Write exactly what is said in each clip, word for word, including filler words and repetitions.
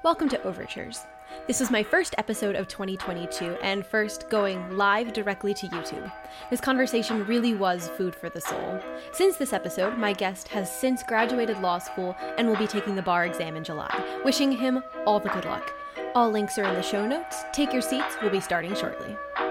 Welcome to Overtures. This is my first episode of twenty twenty-two and first going live directly to YouTube. This conversation really was food for the soul. Since this episode, my guest has since graduated law school and will be taking the bar exam in July. Wishing him all the good luck. All links are in the show notes. Take your seats, we'll be starting shortly.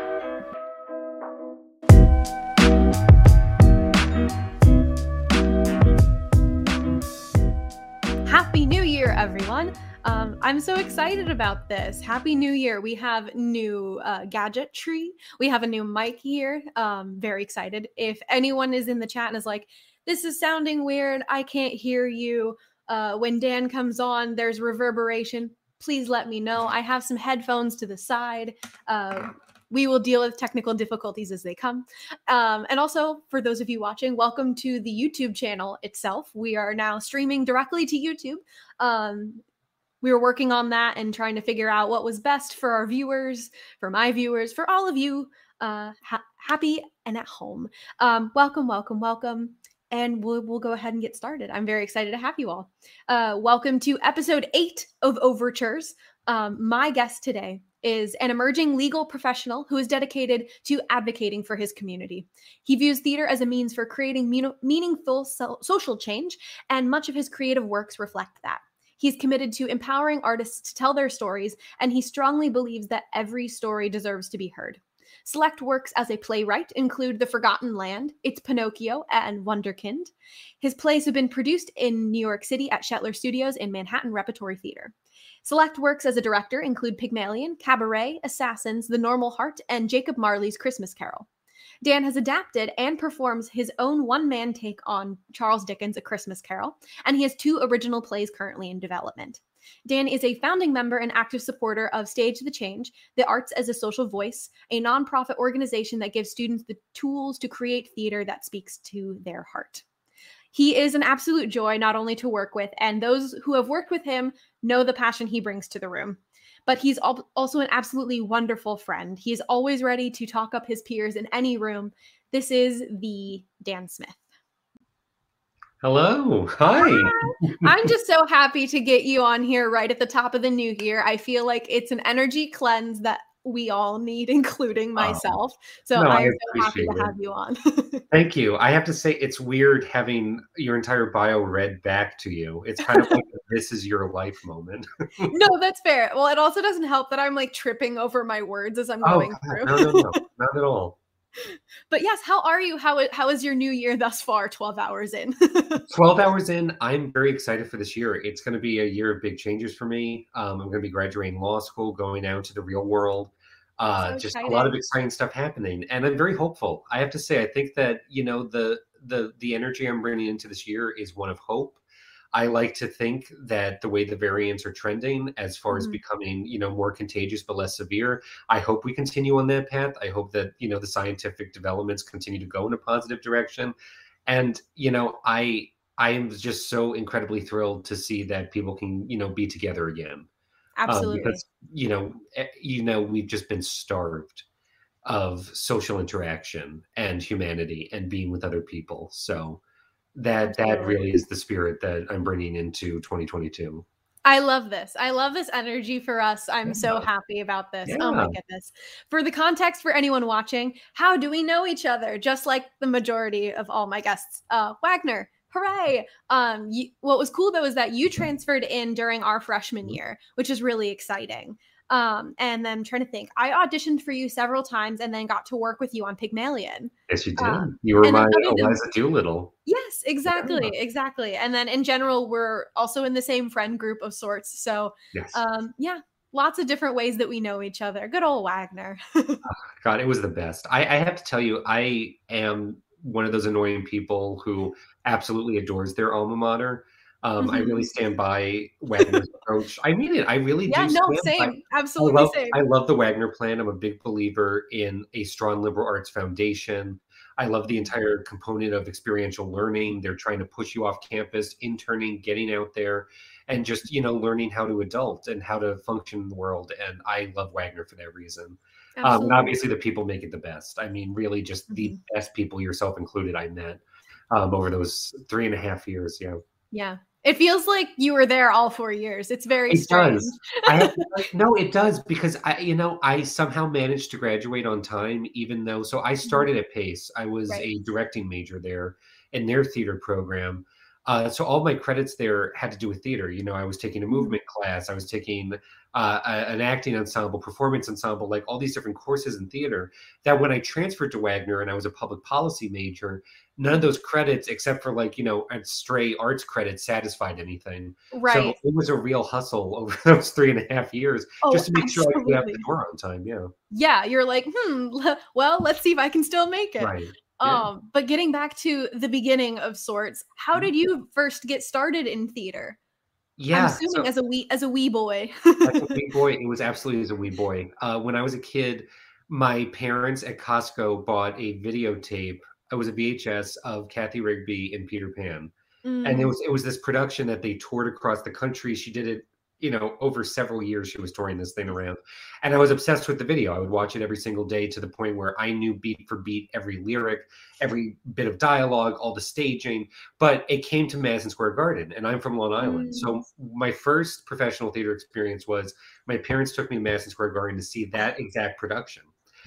Happy New Year, everyone! Um, I'm so excited about this. Happy New Year. We have new uh, gadgetry. We have a new mic here. Um, very excited. If anyone is in the chat and is like, this is sounding weird, I can't hear you. Uh, when Dan comes on, there's reverberation. Please let me know. I have some headphones to the side. Uh, we will deal with technical difficulties as they come. Um, and also, for those of you watching, welcome to the YouTube channel itself. We are now streaming directly to YouTube. Um, We were working on that and trying to figure out what was best for our viewers, for my viewers, for all of you uh, ha- happy and at home. Um, welcome, welcome, welcome. And we'll, we'll go ahead and get started. I'm very excited to have you all. Uh, welcome to episode eight of Overtures. Um, my guest today is an emerging legal professional who is dedicated to advocating for his community. He views theater as a means for creating mean- meaningful so- social change, and much of his creative works reflect that. He's committed to empowering artists to tell their stories, and he strongly believes that every story deserves to be heard. Select works as a playwright include The Forgotten Land, It's Pinocchio, and Wonderkind. His plays have been produced in New York City at Shetler Studios and Manhattan Repertory Theater. Select works as a director include Pygmalion, Cabaret, Assassins, The Normal Heart, and Jacob Marley's Christmas Carol. Dan has adapted and performs his own one-man take on Charles Dickens' A Christmas Carol, and he has two original plays currently in development. Dan is a founding member and active supporter of Stage the Change, the Arts as a Social Voice, a nonprofit organization that gives students the tools to create theater that speaks to their heart. He is an absolute joy not only to work with, and those who have worked with him know the passion he brings to the room. But he's also an absolutely wonderful friend. He's always ready to talk up his peers in any room. This is the Dan Smith. Hello. Hi. Hi. I'm just so happy to get you on here right at the top of the new year. I feel like it's an energy cleanse that we all need, including myself. So no, I'm so happy to it. have you on. Thank you. I have to say, it's weird having your entire bio read back to you. It's kind of like this is your life moment. No, that's fair. Well, it also doesn't help that I'm like tripping over my words as I'm oh, going God, through. No, no, no, not at all. But yes, how are you? How, how is your new year thus far, twelve hours in? twelve hours in, I'm very excited for this year. It's going to be a year of big changes for me. Um, I'm going to be graduating law school, going out to the real world. Uh, so just a lot of exciting stuff happening. And I'm very hopeful. I have to say, I think that, you know, the the the energy I'm bringing into this year is one of hope. I like to think that the way the variants are trending as far mm-hmm. as becoming, you know, more contagious but less severe, I hope we continue on that path. I hope that, you know, the scientific developments continue to go in a positive direction. And, you know, I I am just so incredibly thrilled to see that people can, you know, be together again. Absolutely. Um, because, you know, you know, we've just been starved of social interaction and humanity and being with other people. So that Absolutely. that really is the spirit that I'm bringing into twenty twenty-two. I love this. I love this energy for us. I'm yeah. so happy about this. Yeah. Oh my goodness. For the context for anyone watching, how do we know each other? Just like the majority of all my guests. Uh, Wagner. Hooray. Um, you, what was cool though is that you transferred in during our freshman year, which is really exciting. Um, and then I'm trying to think, I auditioned for you several times and then got to work with you on Pygmalion. Yes, you did. Um, you were my Eliza Doolittle. Yes, exactly. Yeah. Exactly. And then in general, we're also in the same friend group of sorts. So yes. um, yeah, lots of different ways that we know each other. Good old Wagner. oh, God, it was the best. I, I have to tell you, I am one of those annoying people who absolutely adores their alma mater. Um, mm-hmm. I really stand by Wagner's approach. I mean it. I really yeah, do. Yeah, no, same. By, Absolutely I love, same. I love the Wagner plan. I'm a big believer in a strong liberal arts foundation. I love the entire component of experiential learning. They're trying to push you off campus, interning, getting out there, and just, you know, learning how to adult and how to function in the world. And I love Wagner for that reason. Um, and obviously the people make it the best. I mean, really just mm-hmm. the best people, yourself included, I met um, over those three and a half years. Yeah. Yeah. It feels like you were there all four years. It's very It strange. does. I have to tell you no, it does because I you know, I somehow managed to graduate on time even though so I Mhm. started at Pace. I was Right. a directing major there in their theater program. Uh, so all my credits there had to do with theater. You know, I was taking a Mhm. movement class, I was taking uh, a, an acting ensemble, performance ensemble, like all these different courses in theater. That when I transferred to Wagner and I was a public policy major, none of those credits, except for like you know a stray arts credit, satisfied anything. So Right. it was a real hustle over those three and a half years Oh, just to make sure I could get out the absolutely. door on time. Yeah. Yeah, you're like, "Hmm, le well, let's see if I can still make it." Right. Yeah. Um, but getting back to the beginning of sorts, how Mhm. did you first get started in theater? I'm Yeah. assuming So as a wee as a wee boy. as a wee boy, it was absolutely as a wee boy. Uh, when I was a kid, my parents at Costco bought a videotape. It was a V H S of Kathy Rigby in Peter Pan. And it Mm, was it was this production that they toured across the country. She did it, you know, over several years she was touring this thing around. And I was obsessed with the video. I would watch it every single day to the point where I knew beat for beat every lyric, every bit of dialogue, all the staging. But it came to Madison Square Garden, and I'm from Long Island. mm. So my first professional theater experience was my parents took me to Madison Square Garden to see that exact production.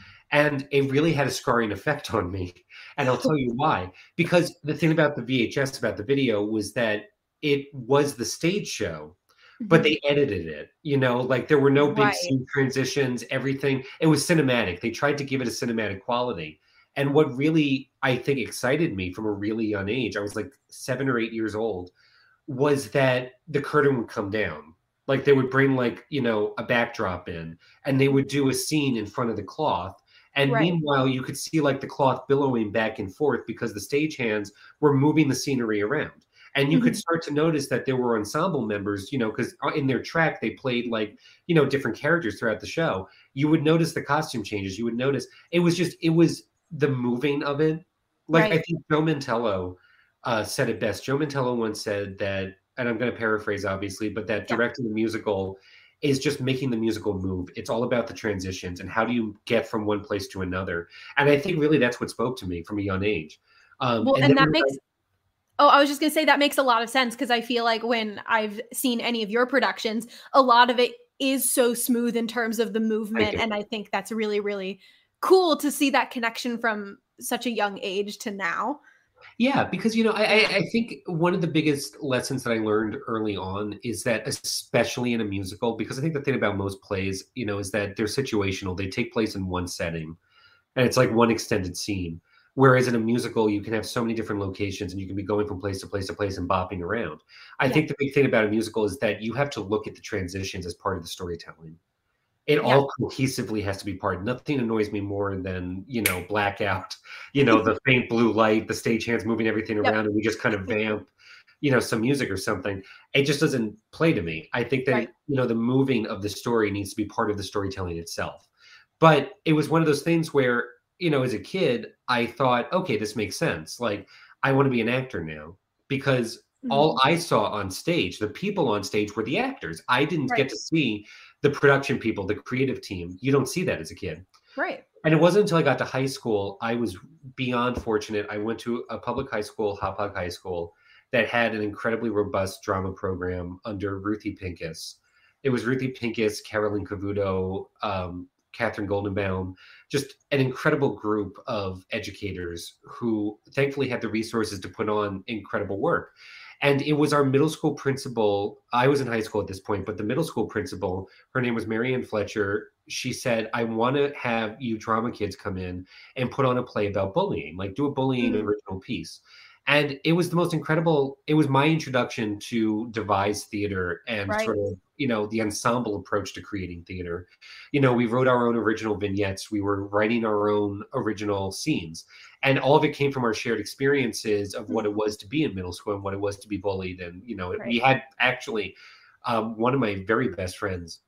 And it really had a scarring effect on me. And I'll tell you why. Because the thing about the V H S, about the video, was that it was the stage show, but Mhm. they edited it. You know, like there were no big Right. scene transitions, everything. It was cinematic. They tried to give it a cinematic quality. And what really, I think, excited me from a really young age, I was like seven or eight years old, was that the curtain would come down. Like they would bring like, you know, a backdrop in and they would do a scene in front of the cloth. And Right. meanwhile, you could see like the cloth billowing back and forth because the stagehands were moving the scenery around. And you could Mhm. start to notice that there were ensemble members, you know, because in their track, they played like, you know, different characters throughout the show. You would notice the costume changes. You would notice it was just, it was the moving of it. Like I Right. think Joe Mantello uh, said it best. Joe Mantello once said that, and I'm going to paraphrase obviously, but that Yeah. directing the musical is just making the musical move. It's all about the transitions and how do you get from one place to another. And I think really that's what spoke to me from a young age. Um, Well, and and then that makes Oh, I was just gonna say that makes a lot of sense because I feel like when I've seen any of your productions, a lot of it is so smooth in terms of the thank movement, you. and I think that's really, really cool to see that connection from such a young age to now. Yeah, because you know, I, I Yeah. I think one of the biggest lessons that I learned early on is that, especially in a musical, because I think the thing about most plays, you know, is that they're situational. They take place in one setting, and it's like one extended scene. Whereas in a musical, you can have so many different locations and you can be going from place to place to place and bopping around. I Yeah. think the big thing about a musical is that you have to look at the transitions as part of the storytelling. It Yeah. all cohesively has to be part. Nothing annoys me more than, you know, blackout, you know, the faint blue light, the stagehands moving everything Yep. around, and we just kind of vamp, you know, some music or something. It just doesn't play to me. I think that, Right. you know, the moving of the story needs to be part of the storytelling itself. But it was one of those things where, you know, as a kid, I thought, okay, this makes sense. Like, I want to be an actor now because all Mhm. I saw on stage, the people on stage were the actors. I didn't Right. get to see the production people, the creative team. You don't see that as a kid. Right. And it wasn't until I got to high school, I was beyond fortunate. I went to a public high school, Hauppauge High School, that had an incredibly robust drama program under Ruthie Pincus. It was Ruthie Pincus, Carolyn Cavuto, um, Catherine Goldenbaum, just an incredible group of educators who thankfully had the resources to put on incredible work. And it was our middle school principal. I was in high school at this point, but the middle school principal, her name was Marianne Fletcher. She said, I want to have you drama kids come in and put on a play about bullying, like do a bullying Mm. original piece. And it was the most incredible, it was my introduction to devised theater and Right. sort of, you know, the ensemble approach to creating theater. You know, we wrote our own original vignettes, we were writing our own original scenes. And all of it came from our shared experiences of what Mm. it was to be in middle school and what it was to be bullied. And, you know, we Right. had actually um, one of my very best friends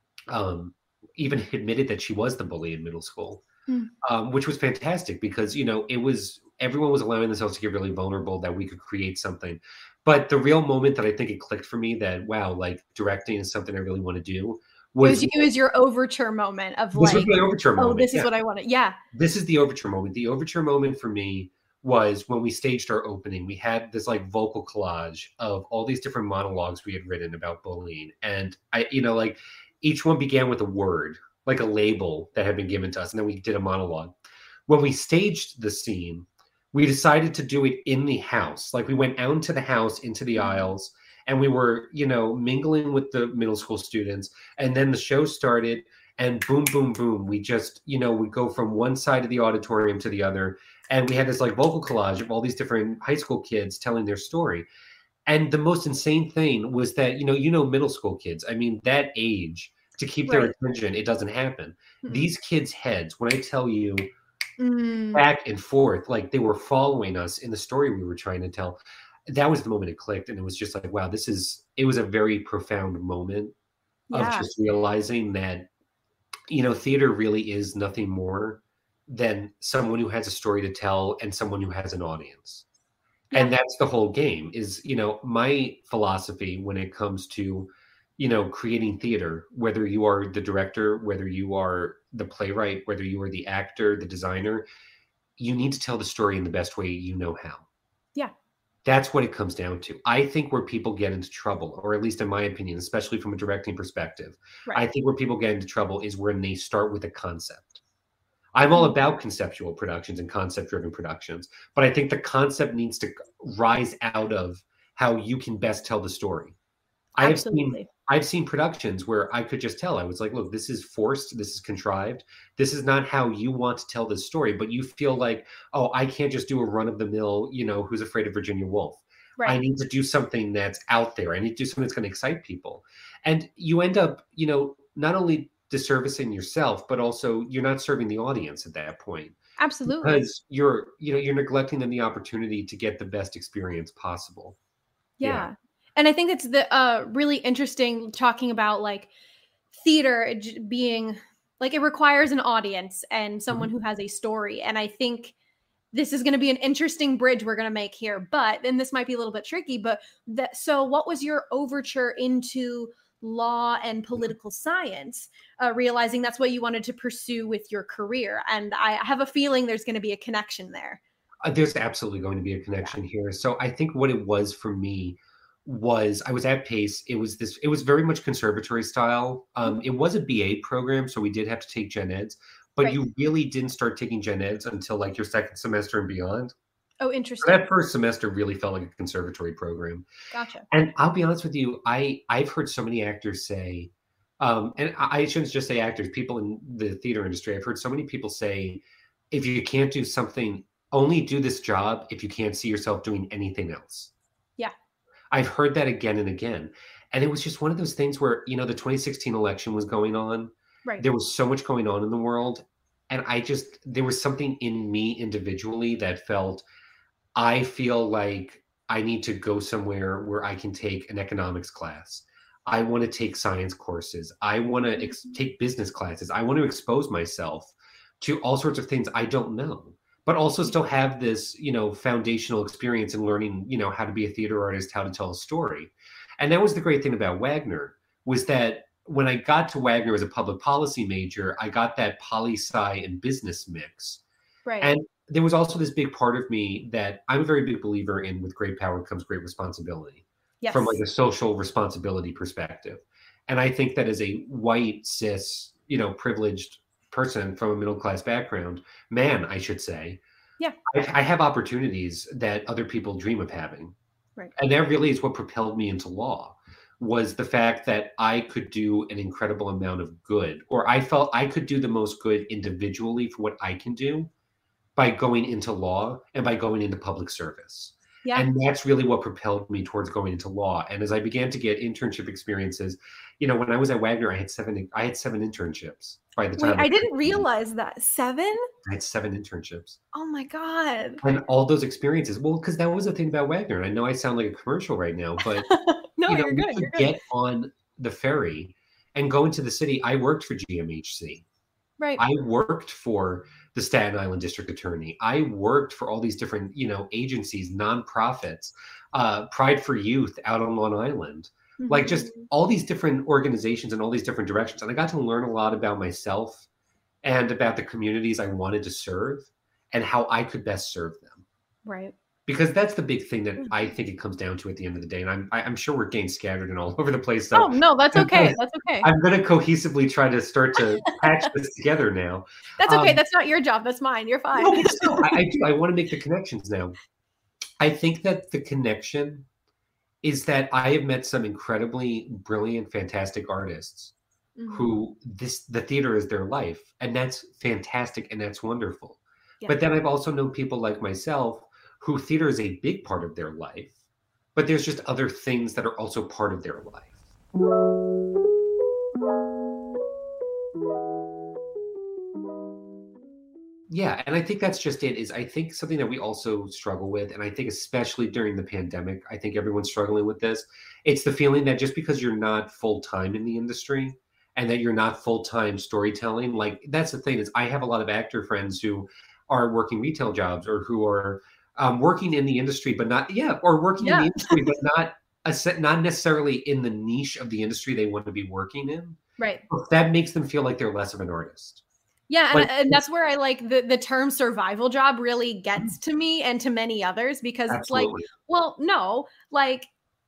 um, even admitted that she was the bully in middle school, Mm. um, which was fantastic because you know it was everyone was allowing themselves to get really vulnerable that we could create something. But the real moment that I think it clicked for me that wow, like directing is something I really want to do It was was it was your overture moment of this was like, my overture "Oh, moment. this is Yeah, what I wanna." Yeah. this is the overture moment. The overture moment for me was when we staged our opening, we had this like vocal collage of all these different monologues we had written about bullying. And I, you know, like each one began with a word, like a label that had been given to us. And then we did a monologue. When we staged the scene, we decided to do it in the house. Like we went out into the house, into the aisles, and we were, you know, mingling with the middle school students. And then the show started, and boom, boom, boom. We just, you know, would go from one side of the auditorium to the other. And we had this like vocal collage of all these different high school kids telling their story. And the most insane thing was that, you know, you know, middle school kids, I mean, that age to keep their Right. attention, it doesn't happen. Mm-mm. These kids' heads, when I tell you Mm. back and forth, like they were following us in the story we were trying to tell, that was the moment it clicked. And it was just like, wow, this is, it was a very profound moment of Yeah. just realizing that, you know, theater really is nothing more than someone who has a story to tell and someone who has an audience. Yeah. And that's the whole game is, you know, my philosophy when it comes to, you know, creating theater, whether you are the director, whether you are the playwright, whether you are the actor, the designer, you need to tell the story in the best way you know how. Yeah. That's what it comes down to. I think where people get into trouble, or at least in my opinion, especially from a directing perspective, Right. I think where people get into trouble is when they start with a concept. I'm all Mhm. about conceptual productions and concept-driven productions, but I think the concept needs to rise out of how you can best tell the story. I have seen Absolutely. I've seen productions where I could just tell. I was like, look, this is forced, this is contrived. This is not how you want to tell this story, but you feel like, oh, I can't just do a run-of-the-mill, you know, Who's Afraid of Virginia Woolf. I Right. need to do something that's out there. I need to do something that's going to excite people. And you end up, you know, not only disservicing yourself, but also you're not serving the audience at that point Absolutely. because you're, you know, you're neglecting them the opportunity to get the best experience possible. Yeah. Yeah. And I think it's the uh really interesting talking about like theater j- being like it requires an audience and someone Mhm. who has a story. And I think this is going to be an interesting bridge we're going to make here. But and this might be a little bit tricky, but that so what was your overture into law and political science, uh, realizing that's what you wanted to pursue with your career? And I have a feeling there's going to be a connection there. Uh, there's absolutely going to be a Yeah. connection here. So I think what it was for me was I was at Pace. It was this, it was very much conservatory style. Um, it was a B A program, so we did have to take gen eds, but Right. you really didn't start taking gen eds until like your second semester and beyond. Oh, So interesting. that first semester really felt like a conservatory program. Gotcha. And I'll be honest with you, I I've heard so many actors say, um, and I I shouldn't just say actors, people in the theater industry. I've heard so many people say, if you can't do something, only do this job if you can't see yourself doing anything else. Yeah. I've heard that again and again. And it was just one of those things where, you know, the twenty sixteen election was going on. Right. There was so much going on in the world. And I just, there was something in me individually that felt, I feel like I need to go somewhere where I can take an economics class. I want to take science courses. I want to ex- take business classes. I want to expose myself to all sorts of things I don't know, but also still have this, you know, foundational experience in learning, you know, how to be a theater artist, how to tell a story. And that was the great thing about Wagner was that when I got to Wagner as a public policy major, I got that poli sci and business mix. Right. And there was also this big part of me that I'm a very big believer in with great power comes great responsibility Yes. from like a social responsibility perspective. And I think that as a white, cis, you know, privileged person from a middle class background, man, I should say, Yeah. I, I have opportunities that other people dream of having. Right. And that really is what propelled me into law was the fact that I could do an incredible amount of good, or I felt I could do the most good individually for what I can do by going into law and by going into public service. Yeah. And that's really what propelled me towards going into law. And as I began to get internship experiences, you know, when I was at Wagner, I had seven, I had seven internships by the time. Wait, I didn't realize that. Seven? I had seven internships. Oh my God. And all those experiences, well, because that was the thing about Wagner. I know I sound like a commercial right now, but No, you know, you're we good. could You're good. get on the ferry and go into the city. I worked for G M H C. Right. I worked for the Staten Island District Attorney. I worked for all these different, you know, agencies, nonprofits, uh, Pride for Youth out on Long Island, like just Mhm. all these different organizations and all these different directions. And I got to learn a lot about myself and about the communities I wanted to serve and how I could best serve them. Right. Because that's the big thing that Mm. I think it comes down to at the end of the day, and I'm I I'm sure we're getting scattered and all over the place, Oh, so no, that's I'm gonna okay, that's okay. I'm gonna cohesively try to start to patch this together now. That's okay, Um that's not your job, that's mine, you're fine. No, but still, I I do, I wanna make the connections now. I think that the connection is that I have met some incredibly brilliant, fantastic artists Mhm. who this the theater is their life, and that's fantastic, and that's wonderful. Yeah. But then I've also known people like myself who theater is a big part of their life, but there's just other things that are also part of their life. Yeah, and I think that's just it, is I think something that we also struggle with, and I think especially during the pandemic, I think everyone's struggling with this. It's the feeling that just because you're not full-time in the industry and that you're not full-time storytelling, like, that's the thing is I have a lot of actor friends who are working retail jobs or who are, um, working in the industry, but not yeah, or working in the Yeah. industry, but not a se not necessarily in the niche of the industry they want to be working in. Right. That makes them feel like they're less of an artist. Yeah, and Like, and it's that's where I like the the term survival job really gets to me and to many others because it's like, Absolutely. well, no, like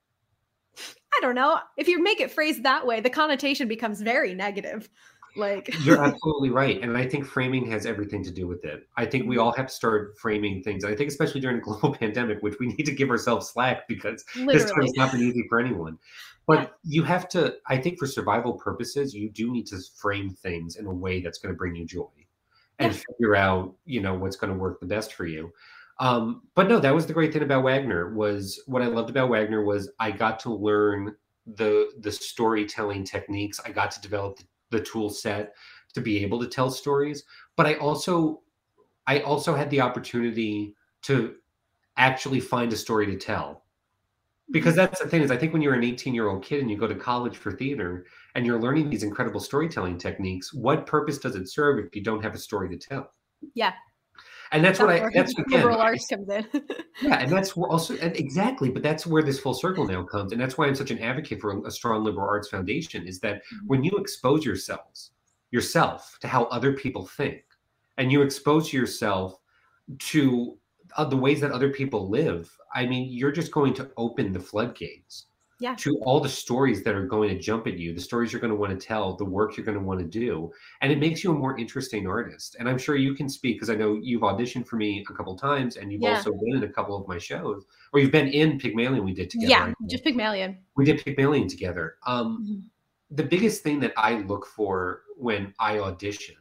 I don't know, if you make it phrased that way, the connotation becomes very negative, like You're absolutely right, and I think framing has everything to do with it. I think we Mhm. all have to start framing things. I think especially during a global pandemic, which we need to give ourselves slack because this time Literally. has not been easy for anyone. Yeah. But you have to I think for survival purposes, you do need to frame things in a way that's gonna bring you joy and Yeah. figure out, you know, what's gonna work the best for you. Um, but no, that was the great thing about Wagner was what I loved about Wagner was I got to learn the the storytelling techniques. I got to develop the the tool set to be able to tell stories, but I also I also had the opportunity to actually find a story to tell. Because Mhm. that's the thing is I think when you're an eighteen-year-old kid and you go to college for theater and you're learning these incredible storytelling techniques, what purpose does it serve if you don't have a story to tell? Yeah. And that's what That's I where that's again, liberal I arts just comes in. yeah, and that's where also and exactly, but that's where this full circle now comes, and that's why I'm such an advocate for a a strong liberal arts foundation is that Mhm. when you expose yourselves yourself to how other people think, and you expose yourself to, uh, the ways that other people live, I mean, you're just going to open the floodgates Yeah. to all the stories that are going to jump at you, the stories you're gonna wanna tell, the work you're gonna wanna do, and it makes you a more interesting artist, and I'm sure you can speak 'cause I know you've auditioned for me a couple times, and you've Yeah. also been in a couple of my shows, or you've been in Pygmalion we did together, Yeah, I think. just Pygmalion. We did Pygmalion together. Um, Mhm. the biggest thing that I look for when I audition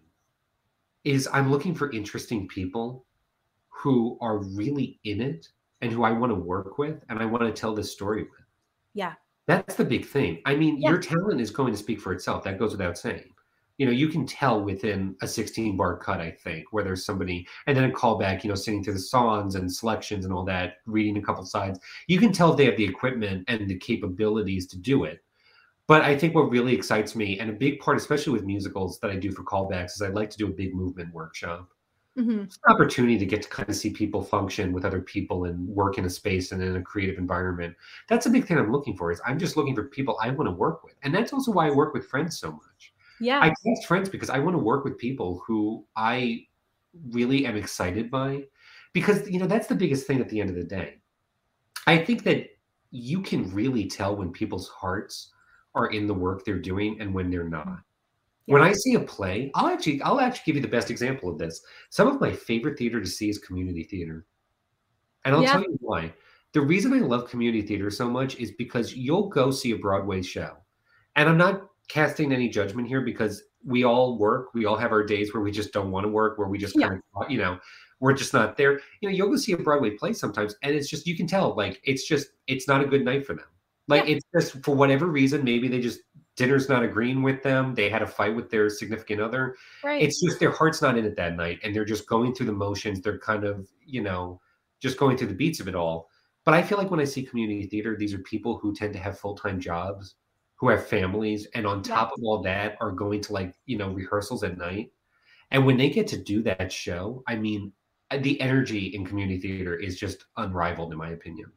is I'm looking for interesting people who are really in it and who I wanna work with, and I wanna tell this story with. Yeah. That's the big thing. I mean, Yeah. your talent is going to speak for itself, that goes without saying. You know, you can tell within a sixteen bar cut, I think, where there's somebody and then a callback, you know, singing through the songs and selections and all that, reading a couple sides. You can tell if they have the equipment and the capabilities to do it. But I think what really excites me, and a big part, especially with musicals that I do for callbacks, is I like to do a big movement workshop. Mhm. It's an opportunity to get to kinda see people function with other people and work in a space and in a creative environment. That's a big thing I'm looking for, is I'm just looking for people I wanna work with, and that's also why I work with friends so much. I Yeah. cast friends because I wanna work with people who I really am excited by, because, you know, that's the biggest thing at the end of the day. I think that you can really tell when people's hearts are in the work they're doing and when they're Mm. not. Yeah. When I see a play I'll actually I'll actually give you the best example of this. Some of my favorite theater to see is community theater. And I'll Yeah. tell you why. The reason I love community theater so much is because you'll go see a Broadway show, and I'm not casting any judgment here because we all work, we all have our days where we just don't wanna work, where we just Yeah. kinda, you know, we're just not there. You know, you'll go see a Broadway play sometimes, and it's just you can tell, like, it's just it's not a good night for them. Like, Yeah. it's just for whatever reason, maybe they just dinner's not agreeing with them, they had a fight with their significant other. Right. It's just their heart's not in it that night, and they're just going through the motions, they're kind of, you know, just going through the beats of it all. But I feel like when I see community theater, these are people who tend to have full-time jobs, who have families, and on Yeah. top of all that, are going to, like, you know, rehearsals at night. And when they get to do that show, I mean, uh, the energy in community theater is just unrivaled in my opinion.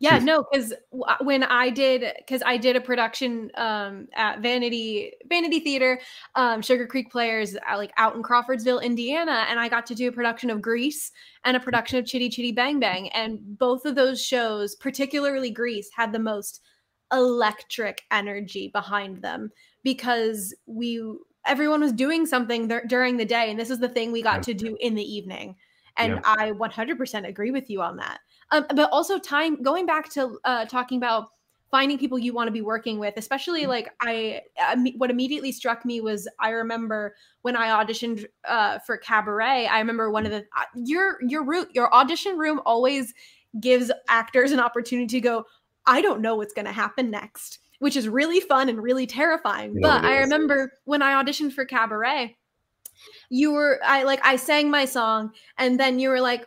Yeah, no, because when I did, because I did a production um, at Vanity Vanity Theater, um, Sugar Creek Players, uh, like out in Crawfordsville, Indiana, and I got to do a production of Grease and a production of Chitty Chitty Bang Bang, and both of those shows, particularly Grease, had the most electric energy behind them because we everyone was doing something th- during the day, and this is the thing we got Yeah. to do in the evening, and Yeah. I one hundred percent agree with you on that. Um, but also time going back to uh, talking about finding people you want to be working with, especially like I, um, what immediately struck me was I remember when I auditioned uh, for Cabaret. I remember one of the uh, your your route your audition room always gives actors an opportunity to go, I don't know what's going to happen next, which is really fun and really terrifying. Yeah, But it I is. remember when I auditioned for Cabaret, you were I like I sang my song and then you were like,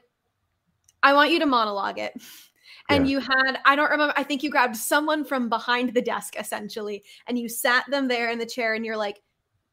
I want you to monologue it. And Yeah. you had, I don't remember, I think you grabbed someone from behind the desk essentially, and you sat them there in the chair and you're like,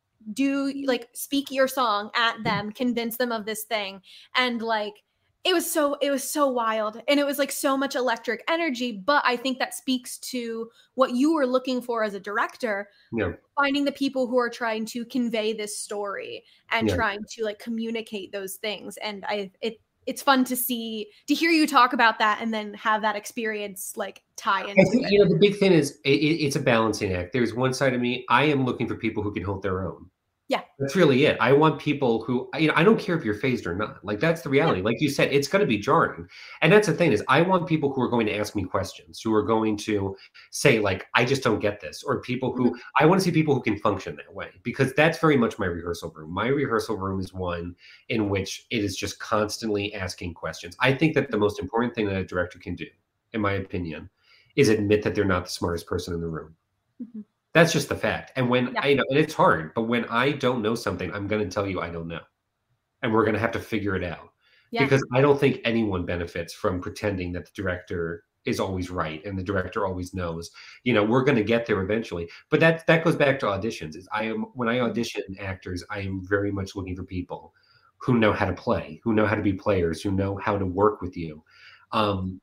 do like speak your song at them, convince them of this thing. And like, it was so, it was so wild. And it was like so much electric energy. But I think that speaks to what you were looking for as a director, Yeah. finding the people who are trying to convey this story and Yeah. trying to like communicate those things. And I, it, it's fun to see, to hear you talk about that and then have that experience like tie into I think, it. you know, the big thing is it, it's a balancing act. There's one side of me, I am looking for people who can hold their own. Yeah. That's really it. I want people who, you know, I don't care if you're phased or not. Like, that's the reality. Yeah. Like you said, it's going to be jarring. And that's the thing is I want people who are going to ask me questions, who are going to say, like, I just don't get this. Or people who, mm-hmm. I want to see people who can function that way, because that's very much my rehearsal room. My rehearsal room is one in which it is just constantly asking questions. I think that the most important thing that a director can do, in my opinion, is admit that they're not the smartest person in the room. Mm-hmm. That's just the fact. And when yeah. I you know, and it's hard, but when I don't know something, I'm going to tell you I don't know. And we're going to have to figure it out. Yeah. Because I don't think anyone benefits from pretending that the director is always right and the director always knows. You know, we're going to get there eventually. But that that goes back to auditions. Is I am when I audition actors, I am very much looking for people who know how to play, who know how to be players, who know how to work with you. Um,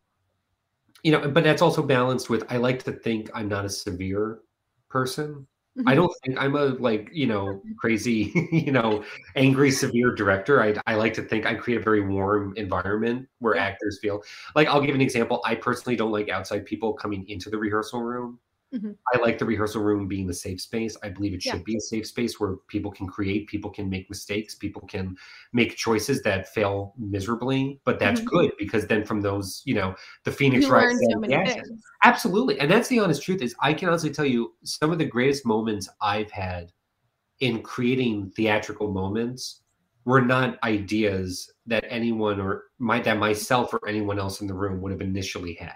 you know, but that's also balanced with, I like to think I'm not a severe person. Mm-hmm. I don't think I'm a, like, you know, crazy, you know, angry, severe director. I, I like to think I create a very warm environment where yeah. actors feel like, I'll give an example. I personally don't like outside people coming into the rehearsal room. Mm-hmm. I like the rehearsal room being the safe space. I believe it should yeah. be a safe space where people can create, people can make mistakes, people can make choices that fail miserably, but that's mm-hmm. good, because then from those, you know, the Phoenix you rises. learn so many things. Absolutely. And that's the honest truth is I can honestly tell you some of the greatest moments I've had in creating theatrical moments were not ideas that anyone or my, that myself or anyone else in the room would have initially had.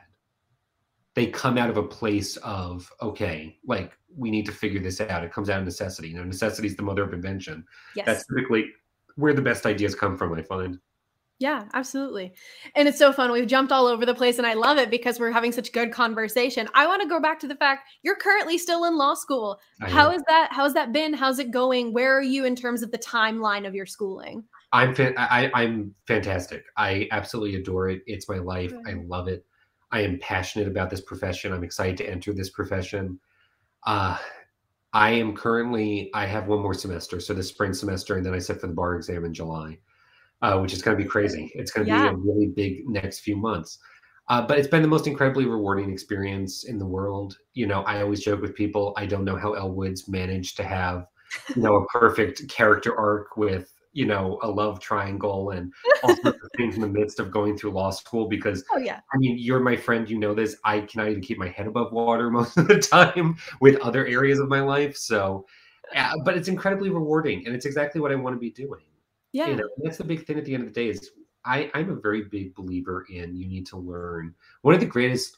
They come out of a place of, okay, like, we need to figure this out. It comes out of necessity. You know, necessity is the mother of invention. Yes. That's typically where the best ideas come from, I find. Yeah, absolutely. And it's so fun. We've jumped all over the place and I love it because we're having such good conversation. I want to go back to the fact you're currently still in law school. How is that? How's that been? How's it going? Where are you in terms of the timeline of your schooling? I'm fa- I, I'm fantastic. I absolutely adore it. It's my life. Right. I love it. I am passionate about this profession. I'm excited to enter this profession. Uh, I am currently, I have one more semester. So the spring semester, and then I sit for the bar exam in July, uh, which is going to be crazy. It's going to yeah. be a really big next few months. Uh, but it's been the most incredibly rewarding experience in the world. You know, I always joke with people, I don't know how Elle Woods managed to have, you know, a perfect character arc with, you know, a love triangle and all sorts of things in the midst of going through law school, because, oh, yeah. I mean, you're my friend, you know this, I cannot even keep my head above water most of the time with other areas of my life. So, yeah, but it's incredibly rewarding, and it's exactly what I want to be doing. Yeah. You know, that's the big thing at the end of the day is I, I'm a very big believer in you need to learn. One of the greatest,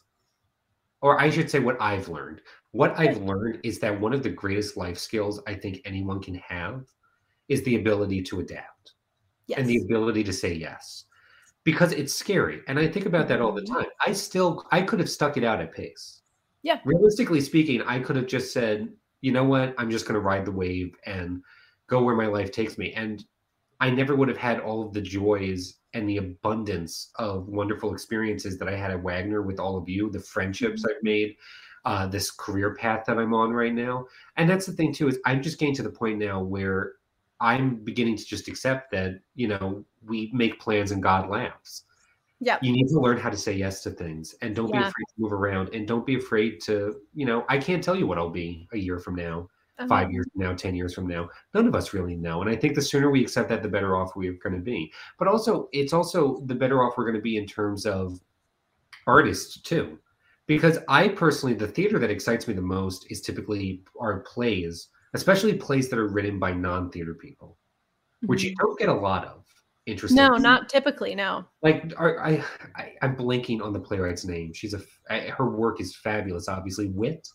or I should say what I've learned, what I've learned is that one of the greatest life skills I think anyone can have is the ability to adapt. Yes. And the ability to say yes, because it's scary. And I think about that all the time. I still, I could have stuck it out at pace. Yeah. Realistically speaking, I could have just said, you know what, I'm just going to ride the wave and go where my life takes me. And I never would have had all of the joys and the abundance of wonderful experiences that I had at Wagner with all of you, the friendships Mhm. I've made, uh, this career path that I'm on right now. And that's the thing too, is I'm just getting to the point now where I'm beginning to just accept that, you know, we make plans and God laughs. Yep. You need to learn how to say yes to things, and don't be Yeah. afraid to move around, and don't be afraid to, you know, I can't tell you what I'll be a year from now, five Um, years from now, ten years from now. None of us really know. And I think the sooner we accept that, the better off we're going to be. But also, it's also the better off we're going to be in terms of artists too. Because I personally, the theater that excites me the most is typically our plays, especially plays that are written by non-theater people, which you mhm. don't get a lot of, No, interestingly. not typically, no. Like, are, I, I, I'm blanking on the playwright's name. She's a, I, her work is fabulous. Obviously, Wit.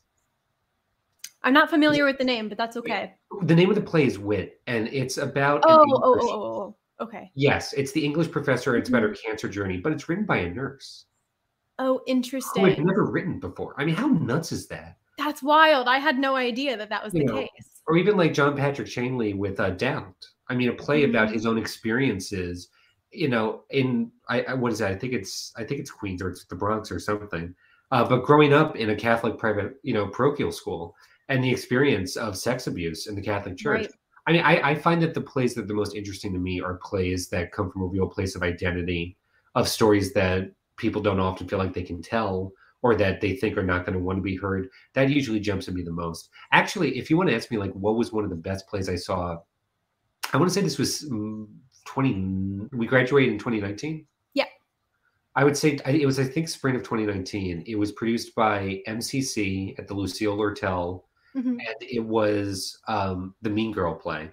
I'm not familiar with the name, but that's okay. The name of the play is Wit, and it's about an Oh, oh, English. oh, oh, oh, okay. Yes, it's the English professor. It's about her Mhm. cancer journey, but it's written by a nurse Oh, who had interesting. never written before. I mean, how nuts is that? That's wild. I had no idea that that was You the know, case. or even like John Patrick Shanley with uh, Doubt. I mean, a play about Mhm. his own experiences. You know, in I, I what is that? I think it's I think it's Queens or it's the Bronx or something. Uh, but growing up in a Catholic private, you know, parochial school, and the experience of sex abuse in the Catholic Church. Right. I mean, I, I find that the plays that are the most interesting to me are plays that come from a real place of identity, of stories that people don't often feel like they can tell, or that they think are not going to want to be heard. That usually jumps at me the most. Actually, if you want to ask me, like, what was one of the best plays I saw, I want to say this was mm, twenty. We graduated in twenty nineteen. Yeah. I would say it was, I think, spring of twenty nineteen. It was produced by M C C at the Lucille Lortel, Mhm. and it was um, the Mean Girl play,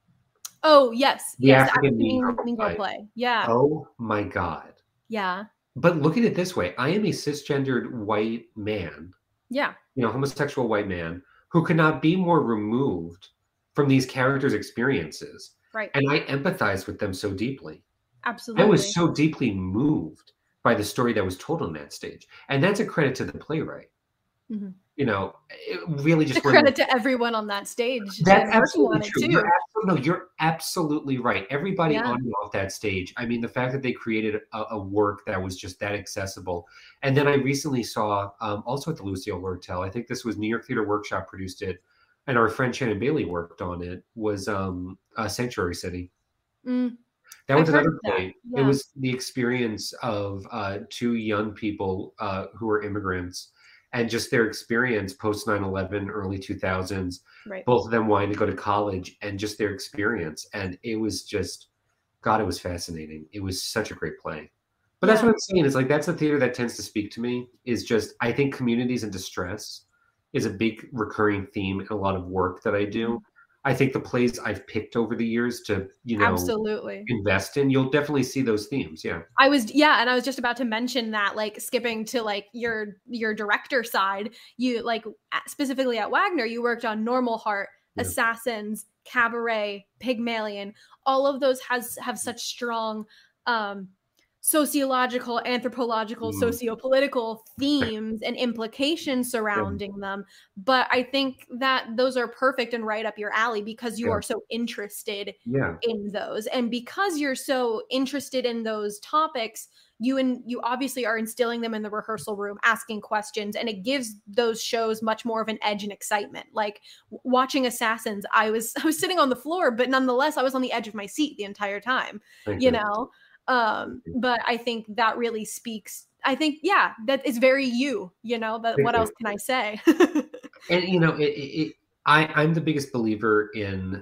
Oh, yes, the yes, the African African Mean Girl Mean Mean Girl play. play. Yeah, Oh my God. yeah, But look at it this way. I am a cisgendered white man, yeah, you know, homosexual white man, who could not be more removed from these characters' experiences. right. And I empathize with them so deeply. I was Absolutely. so deeply moved by the story that was told on that stage. And that's a credit to the playwright. Mhm. You know, it really It's a just went credit to everyone on that stage That's and working absolutely on it true. You're too. abso no, you're absolutely right. Everybody Yeah. on and off that stage, I mean, the fact that they created a a work that was just that accessible. And then I recently saw, um, also at the Lucille Lortel, I think this was New York Theater Workshop produced it, and our friend Shannon Bailey worked on it, was, um, uh, Sanctuary City. Mm, That I've was heard another of that. play. It Yeah. was the experience of, uh, two young people, uh, who were immigrants, and just their experience post nine eleven, early two thousands, Right. both of them wanting to go to college, and just their experience, and it was just, God, it was fascinating. It was such a great play. But that's Yeah. what I'm saying, is, like, that's the theater that tends to speak to me, is just I think communities in distress is a big recurring theme in a lot of work that I do. Mhm. I think the plays I've picked over the years to, you know, Absolutely. invest in, you'll definitely see those themes, yeah. I was yeah, and I was just about to mention that, like, skipping to, like, your your director side, you, like, at specifically at Wagner, you worked on Normal Heart, Yeah. Assassins, Cabaret, Pygmalion. All of those has have such strong, um, sociological, anthropological, Mm. sociopolitical themes and implications Yeah, surrounding them, but I think that those are perfect and right up your alley because you yeah, are so interested yeah, in those. And because you're so interested in those topics, you and you obviously are instilling them in the rehearsal room, asking questions, and it gives those shows much more of an edge and excitement. Like w- watching Assassins, I was I was sitting on the floor, but nonetheless, I was on the edge of my seat the entire time, thank you you. know. Um, but I think that really speaks. I think, yeah, that is very you, you know, but Thank what else you. can I say? And, you know, it it it I I'm the biggest believer in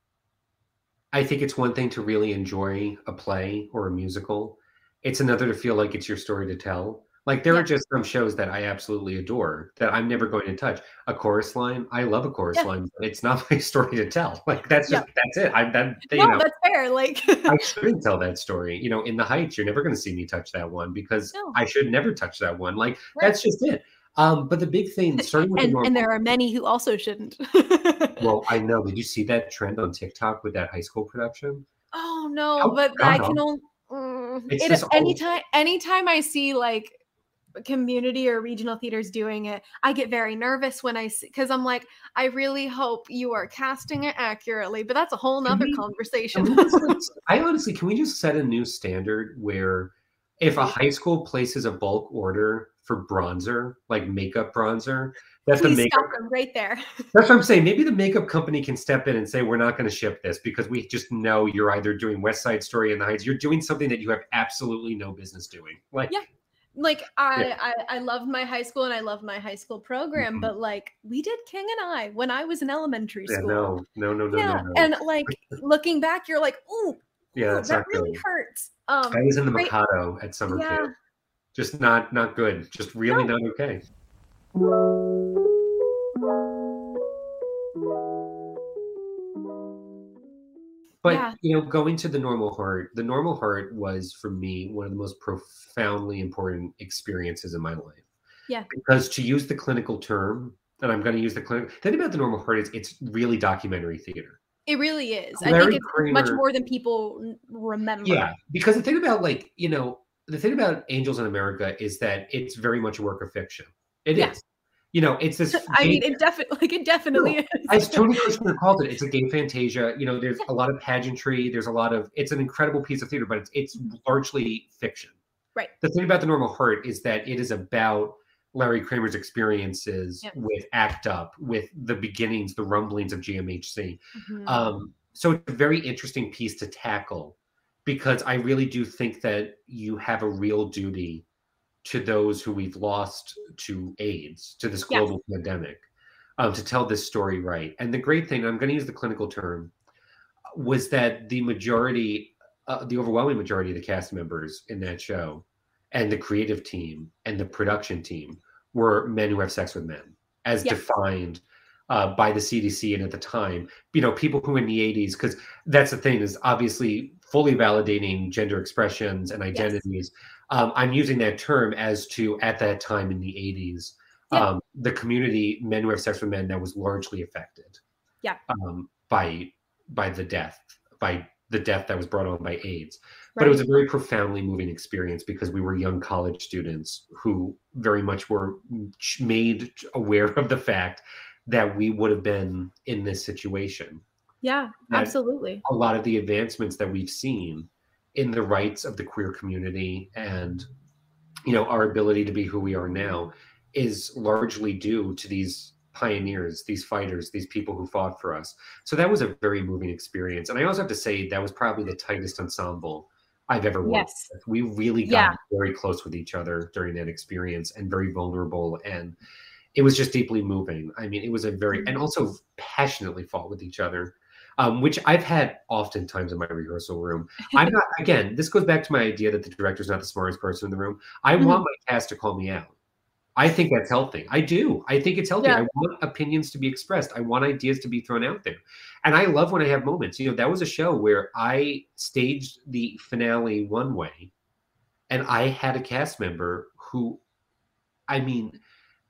I think it's one thing to really enjoy a play or a musical. It's another to feel like it's your story to tell. Like, there are Yeah. just some shows that I absolutely adore that I'm never going to touch. A Chorus Line, I love A Chorus Yeah. Line, but it's not my story to tell. Like, that's Yeah. just that's it. I that you No, know, that's fair. Like, I shouldn't tell that story. You know, In the Heights, you're never gonna see me touch that one because no, I should never touch that one. Like, right. that's just it. Um, but the big thing, starting with the And and normal there are many who also shouldn't. well, I know. Did you see that trend on TikTok with that high school production? Oh, no, How but I god can awful. only mm, It's it just all anytime anytime I see, like, community or regional theaters doing it, I get very nervous when I see, because I'm like, I really hope you are casting it accurately, but that's a whole Can nother we, can conversation. we just, like, I honestly, can we just set a new standard where if a high school places a bulk order for bronzer, like makeup bronzer, that the Please makeup, stop them right there. that's what I'm saying. Maybe the makeup company can step in and say, we're not going to ship this because we just know you're either doing West Side Story in the Heights. You're doing something that you have absolutely no business doing. Like, Yeah. Like I, yeah. I, I loved my high school and I loved my high school program, Mhm. but like we did King and I when I was in elementary Yeah, school. no, no, no, no, Yeah, no, no. and like looking back, you're like, ooh, Yeah, ooh, that's that not really good. hurts. Um, I was in the great. Mikado at summer Yeah. camp. Just not not good. Just really No. not okay. But Yeah. you know, going to the Normal Heart, the Normal Heart was for me one of the most profoundly important experiences in my life. Yeah. Because to use the clinical term, and I'm going to use the clinical thing about the Normal Heart is it's really documentary theater. It really is. I Larry think it's, it's much Kramer, more than people n- remember. yeah, because the thing about like, you know, the thing about Angels in America is that it's very much a work of fiction. It Yeah. is. You know, it's this I gay, mean, it definitely, like, it definitely no, is. as Tony Kushner called it, it's a gay fantasia. You know, there's a lot of pageantry. There's a lot of, it's an incredible piece of theater, but it's, it's largely fiction. Right. The thing about the Normal Heart is that it is about Larry Kramer's experiences Yeah. with ACT UP, with the beginnings, the rumblings of G M H C. Mhm. Um, so it's a very interesting piece to tackle because I really do think that you have a real duty to those who we've lost to AIDS, to this Yes. global pandemic, um, to tell this story right. And the great thing, I'm going to use the clinical term, was that the majority, uh, the overwhelming majority of the cast members in that show and the creative team and the production team were men who have sex with men, as Yes. defined uh, by the C D C and at the time, you know, people who in the eighties, because that's the thing, is obviously fully validating gender expressions and identities. Yes. Um, I'm using that term as to, at that time in the eighties, Yeah. um, the community, men who have sex with men, that was largely affected Yeah. um, by by the death, by the death that was brought on by AIDS. But Right. it was a very profoundly moving experience because we were young college students who very much were made aware of the fact that we would have been in this situation. Yeah, That absolutely. a lot of the advancements that we've seen in the rights of the queer community and, you know, our ability to be who we are now is largely due to these pioneers, these fighters, these people who fought for us. So that was a very moving experience. And I also have to say that was probably the tightest ensemble I've ever worked Yes. with. We really got Yeah. very close with each other during that experience and very vulnerable. And it was just deeply moving. I mean, it was a very, and also passionately fought with each other, um, which I've had oftentimes in my rehearsal room. I'm not, again, this goes back to my idea that the director's not the smartest person in the room. I Mhm. want my cast to call me out. I think that's healthy. I do. I think it's healthy. Yeah. I want opinions to be expressed. I want ideas to be thrown out there. And I love when I have moments. You know, that was a show where I staged the finale one way and I had a cast member who, I mean,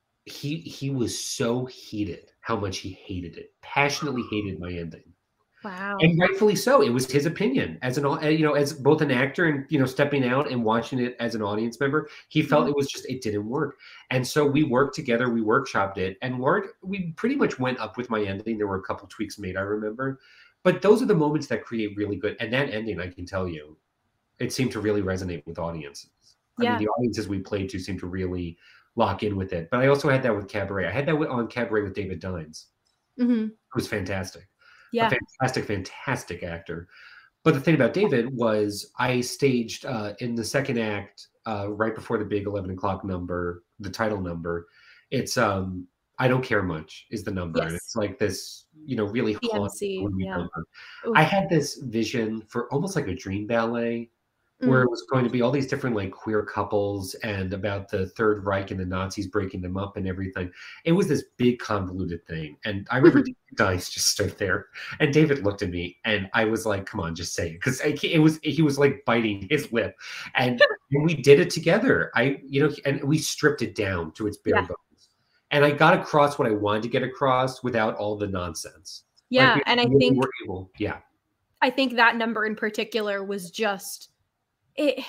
he he was so heated how much he hated it, passionately hated my ending. Wow. And rightfully so. It was his opinion as an, you know, as both an actor and, you know, stepping out and watching it as an audience member. He felt Mhm. it was just, it didn't work. And so we worked together, we workshopped it, and Lord, we pretty much went up with my ending. There were a couple tweaks made, I remember. But those are the moments that create really good. And that ending, I can tell you, it seemed to really resonate with audiences. I Yeah. mean, the audiences we played to seemed to really lock in with it. But I also had that with Cabaret. I had that with, on Cabaret with David Dines. Mhm. It was fantastic. Yeah. A fantastic, fantastic actor. But the thing about David was I staged uh, in the second act, uh, right before the big eleven o'clock number, the title number. It's um, I Don't Care Much is the number. And Yes. it's like this, you know, really B M haunting C, yeah. number. Oof. I had this vision for almost like a dream ballet where Mm. it was going to be all these different like queer couples and about the Third Reich and the Nazis breaking them up and everything. It was this big convoluted thing. And I remember David Dines just stood there and David looked at me and I was like, come on, just say it. Cause it was, he was like biting his lip and, and we did it together. I, you know, and we stripped it down to its bare Yeah. bones. And I got across what I wanted to get across without all the nonsense. Yeah. Like, and I really think, were able, yeah. I think that number in particular was just, it,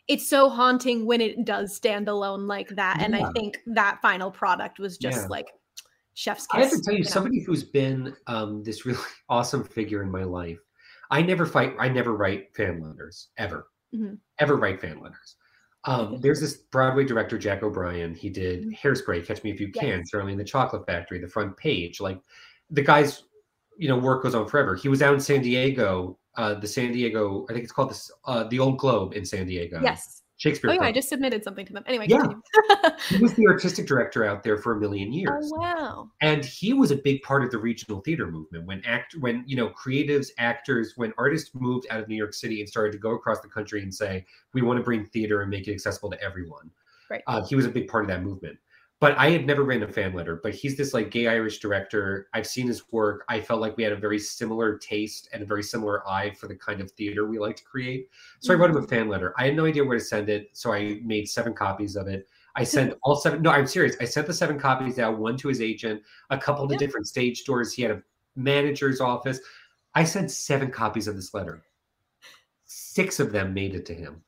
it's so haunting when it does stand alone like that. Yeah. And I think that final product was just Yeah. like chef's I have kiss. to tell you, you know? somebody who's been um, this really awesome figure in my life. I never fight. I never write fan letters ever, Mhm. ever write fan letters. Um, there's this Broadway director, Jack O'Brien. He did Mhm. Hairspray, Catch Me If You Yes. Can, Charlie and the Chocolate Factory, The Front Page. Like the guy's, you know, work goes on forever. He was out in San Diego, uh, the San Diego, I think it's called this, uh, the Old Globe in San Diego. Yes. Shakespeare. Oh yeah, I Company. just submitted something to them. Anyway, Yeah. continue. He was the artistic director out there for a million years. Oh wow. And he was a big part of the regional theater movement when act when you know creatives, actors, when artists moved out of New York City and started to go across the country and say, we want to bring theater and make it accessible to everyone. Right. Uh, he was a big part of that movement. But I had never written a fan letter, but he's this like gay Irish director. I've seen his work. I felt like we had a very similar taste and a very similar eye for the kind of theater we like to create. So mm-hmm. I wrote him a fan letter. I had no idea where to send it. So I made seven copies of it. I sent all seven. No, I'm serious. I sent the seven copies out, one to his agent, a couple to yeah. different stage doors. He had a manager's office. I sent seven copies of this letter. Six of them made it to him.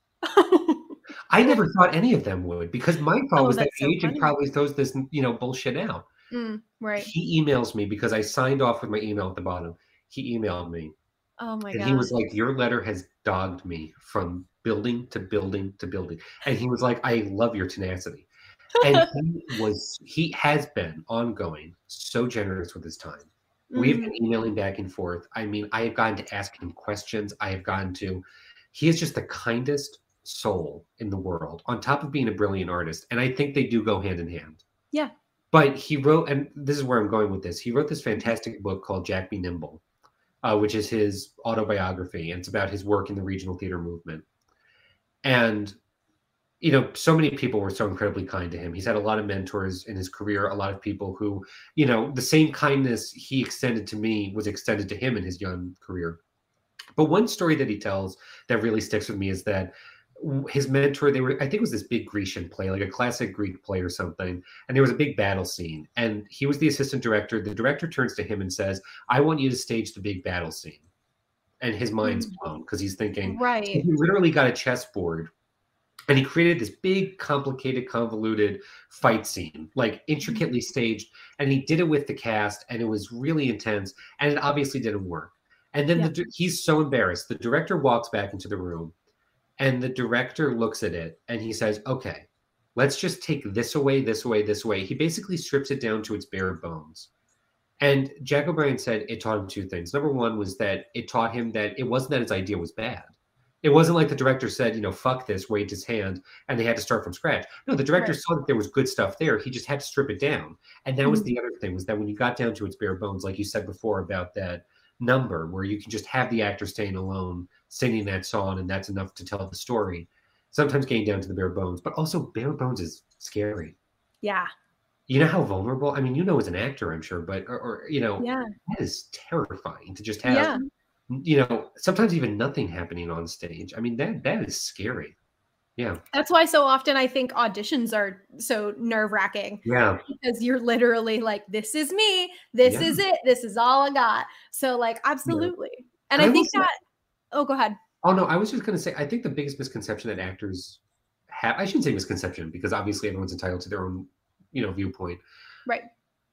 I never thought any of them would, because my thought oh, was that the so agent funny. probably throws this, you know, bullshit out. Mm, right. He emails me because I signed off with my email at the bottom. He emailed me. Oh my and god. He was like, your letter has dogged me from building to building to building. And he was like, I love your tenacity. And he was, he has been ongoing, so generous with his time. Mm-hmm. We've been emailing back and forth. I mean, I have gotten to ask him questions. I have gotten to, he is just the kindest soul in the world, on top of being a brilliant artist. And I think they do go hand in hand. Yeah. But he wrote, and this is where I'm going with this, he wrote this fantastic book called Jack Be Nimble, uh, which is his autobiography, and it's about his work in the regional theater movement. And, you know, so many people were so incredibly kind to him. He's had a lot of mentors in his career, a lot of people who, you know, the same kindness he extended to me was extended to him in his young career. But one story that he tells that really sticks with me is that his mentor, they were, I think it was this big Grecian play, like a classic Greek play or something. And there was a big battle scene. And he was the assistant director. The director turns to him and says, I want you to stage the big battle scene. And his mind's blown because he's thinking, right. So he literally got a chessboard and he created this big, complicated, convoluted fight scene, like intricately staged. And he did it with the cast, and it was really intense. And it obviously didn't work. And then yeah. the, he's so embarrassed. The director walks back into the room. And the director looks at it and he says, okay, let's just take this away, this away, this away. He basically strips it down to its bare bones. And Jack O'Brien said it taught him two things. Number one was that it taught him that it wasn't that his idea was bad. It wasn't like the director said, you know, fuck this, waved his hand, and they had to start from scratch. No, the director right. saw that there was good stuff there. He just had to strip it down. And that mm-hmm. was the other thing, was that when you got down to its bare bones, like you said before about that number where you can just have the actor staying alone, singing that song, and that's enough to tell the story. Sometimes getting down to the bare bones, but also bare bones is scary. Yeah. You know how vulnerable, I mean, you know, as an actor, I'm sure, but, or, or you know, yeah. that is terrifying to just have, yeah. you know, sometimes even nothing happening on stage. I mean, that that is scary. Yeah. That's why so often I think auditions are so nerve wracking. Yeah. Because you're literally like, this is me. This yeah. is it. This is all I got. So like, absolutely. Yeah. And I, I think that, say, oh, go ahead. Oh, no, I was just going to say, I think the biggest misconception that actors have, I shouldn't say misconception, because obviously everyone's entitled to their own, you know, viewpoint. Right.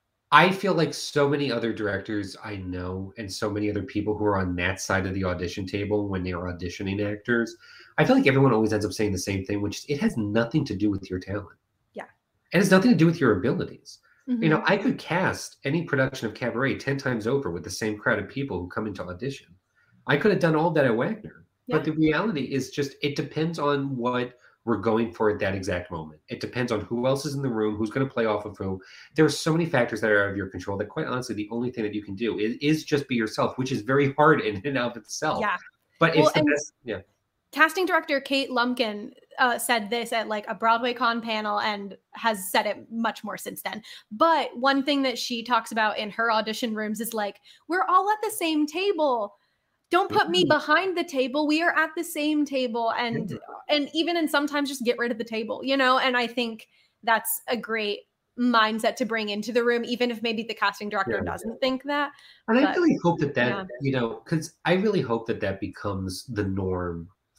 I feel like so many other directors I know and so many other people who are on that side of the audition table when they're auditioning actors, I feel like everyone always ends up saying the same thing, which is it has nothing to do with your talent. Yeah. And it's nothing to do with your abilities. Mm-hmm. You know, I could cast any production of Cabaret ten times over with the same crowd of people who come into audition. I could have done all that at Wagner. Yeah. But the reality is just, it depends on what we're going for at that exact moment. It depends on who else is in the room, who's going to play off of who. There are so many factors that are out of your control that, quite honestly, the only thing that you can do is, is just be yourself, which is very hard in and of itself. Yeah. But well, it's the best. Yeah. Casting director Kate Lumpkin uh, said this at like a Broadway Con panel and has said it much more since then. But one thing that she talks about in her audition rooms is like, we're all at the same table. Don't put me behind the table. We are at the same table. And, yeah. and even and sometimes just get rid of the table, you know? And I think that's a great mindset to bring into the room, even if maybe the casting director yeah. doesn't think that. And but, I really hope that that, yeah. you know, because I really hope that that becomes the norm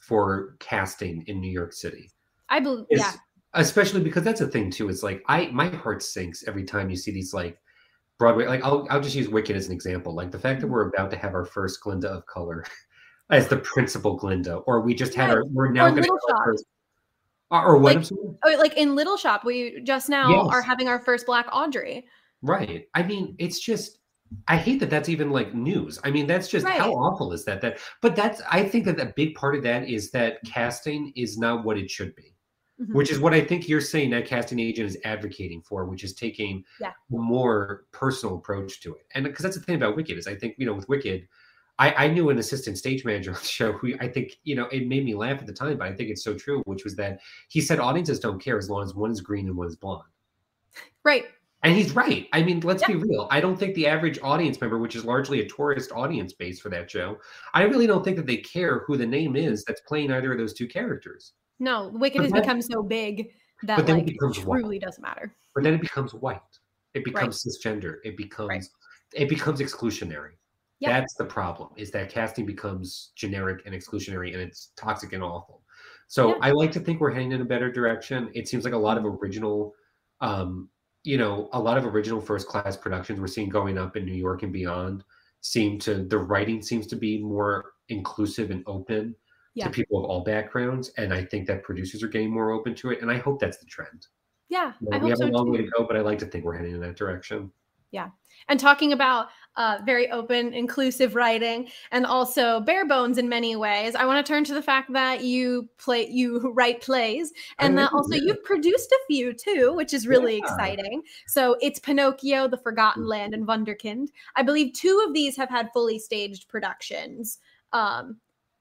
for casting in New York City. I believe, It's, yeah. Especially because that's a thing too. It's like I my heart sinks every time you see these like Broadway. Like I'll I'll just use Wicked as an example. Like the fact that we're about to have our first Glinda of color as the principal Glinda, or we just had Yes. our we're now Or going to Little have our Shop. first. Or, or what? Like, I'm saying? oh, like in Little Shop, we just now are Yes, having our first Black Audrey. right. I mean, it's just I hate that that's even like news. I mean, that's just how Right. awful is that? That, but that's I think that a big part of that is that casting is not what it should be. Mhm. Which is what I think you're saying that casting agent is advocating for, which is taking Yeah. a more personal approach to it. And because that's the thing about Wicked is I think, you know, with Wicked, I, I knew an assistant stage manager on the show who I think, you know, it made me laugh at the time, but I think it's so true, which was that he said audiences don't care as long as one is green and one is blonde. Right. And he's right. I mean, let's Yeah. be real. I don't think the average audience member, which is largely a tourist audience base for that show, I really don't think that they care who the name is that's playing either of those two characters. No, Wicked But has that- become so big that but then it like it becomes white. truly doesn't matter. But then it becomes white. It Right. becomes cisgender. It becomes Right. it becomes exclusionary. Yeah. That's the problem, is that casting becomes generic and exclusionary and it's toxic and awful. So Yeah. I like to think we're heading in a better direction. It seems like a lot of original um, you know, a lot of original first class productions we're seeing going up in New York and beyond seem to the writing seems to be more inclusive and open Yeah. to people of all backgrounds. And I think that producers are getting more open to it. And I hope that's the trend. Yeah, You know, I we hope have so a long too. way to go, but I like to think we're heading in that direction. Yeah. And talking about uh, very open, inclusive writing and also bare bones in many ways, I want to turn to the fact that you play, you write plays, and I that do, also yeah. you've produced a few too, which is really Yeah. exciting. So it's Pinocchio, The Forgotten Land, and Wunderkind. I believe two of these have had fully staged productions. Um,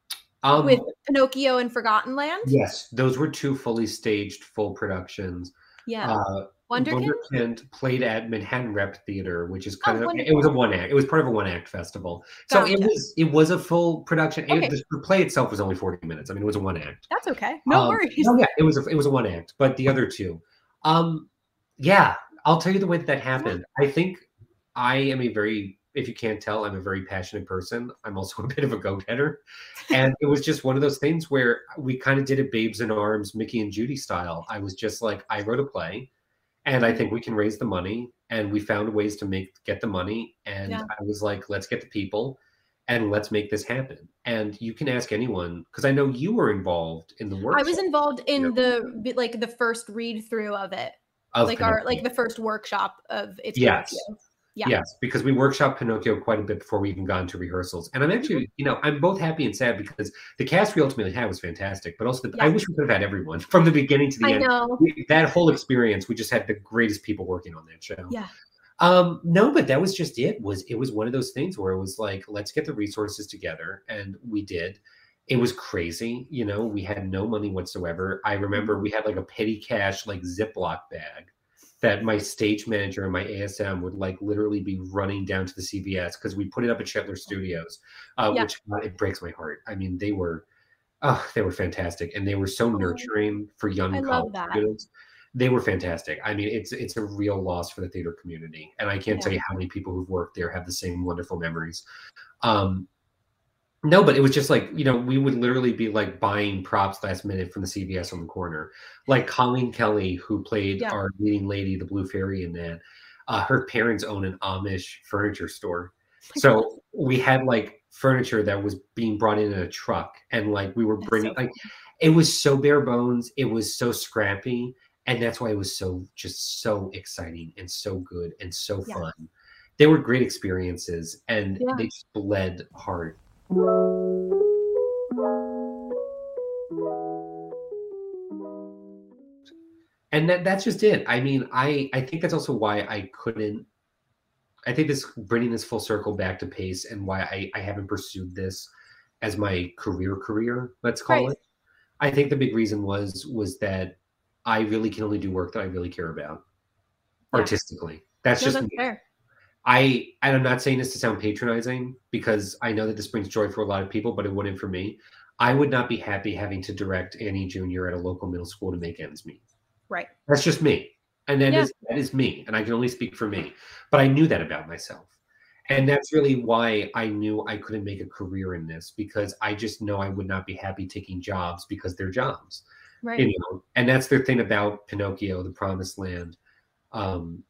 Um, with Pinocchio and Forgotten Land. yes, those were two fully staged full productions. Yeah. Uh, Wunderkind? Wunderkind played at Manhattan Rep Theater, which is kind Oh, of it wonderful. was a one act. It was part of a one act festival, so it Gotcha. was it was a full production. It- Okay. the play itself was only forty minutes. I mean, it was a one act. That's okay. No Um, worries. No, yeah, it was a, it was a one act, but the other two, um, yeah, I'll tell you the way that that happened. I think I am a very, if you can't tell, I'm a very passionate person. I'm also a bit of a go-getter, and it was just one of those things where we kind of did it babes in arms, Mickey and Judy style. I was just like, I wrote a play, and I think we can raise the money, and we found ways to make get the money, and Yeah. I was like, let's get the people. And let's make this happen. And you can ask anyone, because I know you were involved in the workshop. I was involved in Yeah. the like the first read through of it, of like our Pinocchio. like the first workshop of it's Yes. Pinocchio. Yeah. Yes, because we workshopped Pinocchio quite a bit before we even got into rehearsals. And I'm actually, you know, I'm both happy and sad because the cast we ultimately had was fantastic, but also the, I Yeah. wish we could have had everyone from the beginning to the I end. know. We- that whole experience, we just had the greatest people working on that show. Yeah. Um, no, but that was just it. Was it was one of those things where it was like, let's get the resources together, and we did. It was crazy, you know. We had no money whatsoever. I remember we had like a petty cash like Ziploc bag that my stage manager and my A S M would like literally be running down to the C V S because we put it up at Shetler Studios, uh, Yeah. which uh, it breaks my heart. I mean, they were, oh, they were fantastic, and they were so nurturing for young I love college that. students. They were fantastic. I mean, it's it's a real loss for the theater community, and I can't Yeah. tell you how many people who've worked there have the same wonderful memories. Um, no, but it was just like, you know, we would literally be like buying props last minute from the C V S on the corner. Like Colleen Kelly, who played Yeah. our leading lady, the Blue Fairy in that, uh, her parents own an Amish furniture store. So we had like furniture that was being brought in in a truck, and like we were That's bringing so like it was so bare bones, it was so scrappy, and that's why it was so just so exciting and so good and so Yeah. fun. They were great experiences, and Yeah. they just bled hard. And that, that's just it. I mean, I I think that's also why I couldn't. I think this bringing this full circle back to Pace, and why I, I haven't pursued this as my career career, let's call Right. it. I think the big reason was was that I really can only do work that I really care about Yeah. artistically. That's No, just that's me. fair. I and I'm not saying this to sound patronizing because I know that this brings joy for a lot of people, but it wouldn't for me. I would not be happy having to direct Annie Junior at a local middle school to make ends meet. Right. That's just me. And that Yeah. is that is me. And I can only speak for me. But I knew that about myself. And that's really why I knew I couldn't make a career in this, because I just know I would not be happy taking jobs because they're jobs. Right. You know, and that's the thing about Pinocchio, The Promised Land, um,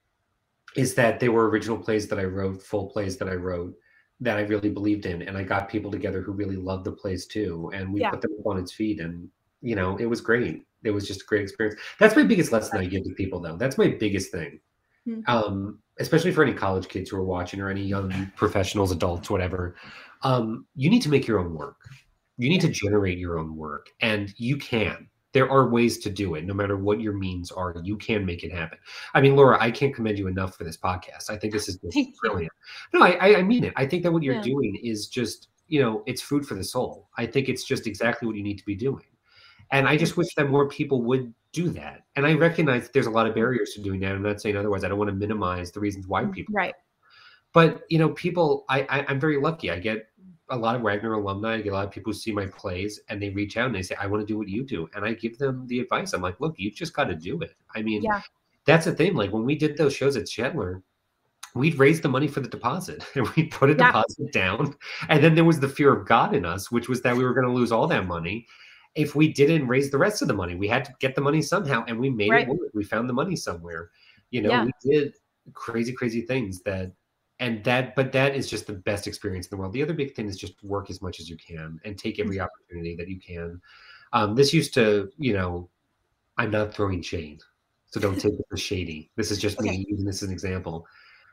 is that they were original plays that I wrote, full plays that I wrote, that I really believed in, and I got people together who really loved the plays too, and we Yeah. put them up on its feet, and you know, it was great. It was just a great experience. That's my biggest lesson I give to people, though. That's my biggest thing, Hmm. um, especially for any college kids who are watching or any young professionals, adults, whatever. Um, you need to make your own work. You need to generate your own work, and you can. There are ways to do it, no matter what your means are. You can make it happen. I mean, Laura, I can't commend you enough for this podcast. I think this is just Thank you. brilliant. No, I, I I mean it. I think that what you're Yeah. doing is just, you know, it's food for the soul. I think it's just exactly what you need to be doing. And I just wish that more people would do that. And I recognize that there's a lot of barriers to doing that. I'm not saying otherwise. I don't want to minimize the reasons why people. Right. But, you know, people, I, I, I'm very lucky. I get a lot of Wagner alumni. I get a lot of people who see my plays and they reach out and they say, I want to do what you do. And I give them the advice. I'm like, look, you've just got to do it. I mean, Yeah. that's the thing. Like when we did those shows at Shetler, we'd raise the money for the deposit and we'd put a Yeah. deposit down. And then there was the fear of God in us, which was that we were going to lose all that money if we didn't raise the rest of the money. We had to get the money somehow, and we made Right. it work. We found the money somewhere. You know, Yeah. we did crazy, crazy things that, and that, but that is just the best experience in the world. The other big thing is just work as much as you can and take every opportunity that you can. Um, this used to, you know, I'm not throwing shade, so don't take it as shady. This is just Okay. me using this as an example.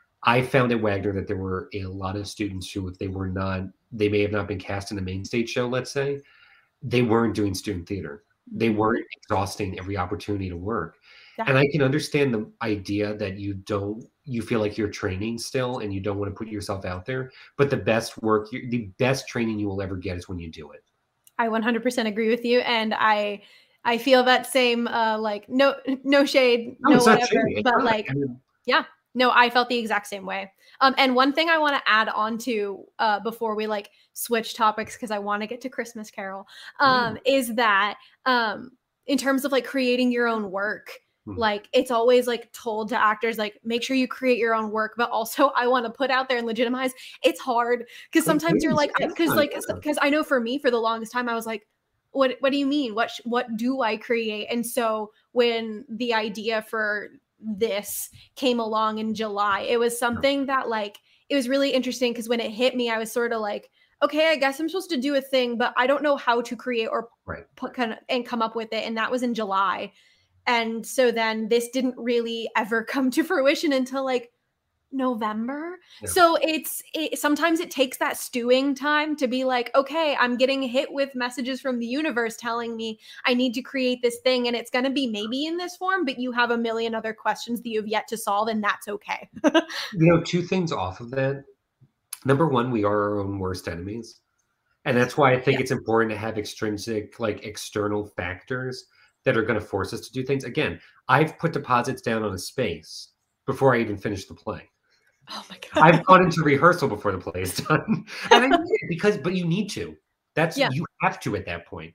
I found at Wagner that there were a lot of students who, if they were not, they may have not been cast in the main stage show, let's say, they weren't doing student theater. They weren't exhausting every opportunity to work. Yeah. And I can understand the idea that you don't, you feel like you're training still and you don't want to put yourself out there. But the best work, you- the best training you will ever get is when you do it. I one hundred percent agree with you. And I, I feel that same, uh, like, no, no shade, No, no it's not whatever, shady. It's but not. like, I mean, yeah, no, I felt the exact same way. Um, and one thing I want to add on to, uh, before we like switch topics, because I want to get to Christmas Carol, um, Mm. is that, um, in terms of like creating your own work, Mm. like it's always like told to actors, like make sure you create your own work, but also I want to put out there and legitimize. It's hard because It sometimes you're is. like, It's because not, like, yeah. because I know for me, for the longest time, I was like, what what do you mean? What sh- what do I create? And so when the idea for this came along in July, it was something that like it was really interesting because when it hit me, I was sort of like, okay, I guess I'm supposed to do a thing, but I don't know how to create or Right. put kind of and come up with it. And that was in July. And so then this didn't really ever come to fruition until like November. Yeah. So it's it, sometimes it takes that stewing time to be like, okay, I'm getting hit with messages from the universe telling me I need to create this thing, and it's going to be maybe in this form, but you have a million other questions that you have yet to solve, and that's okay. You know, two things off of that. Number one, we are our own worst enemies. And that's why I think Yeah. it's important to have extrinsic, like external factors that are going to force us to do things. Again, I've put deposits down on a space before I even finished the play. Oh my God. I've gone into rehearsal before the play is done. And I mean it because, but you need to. That's, Yeah. you have to at that point.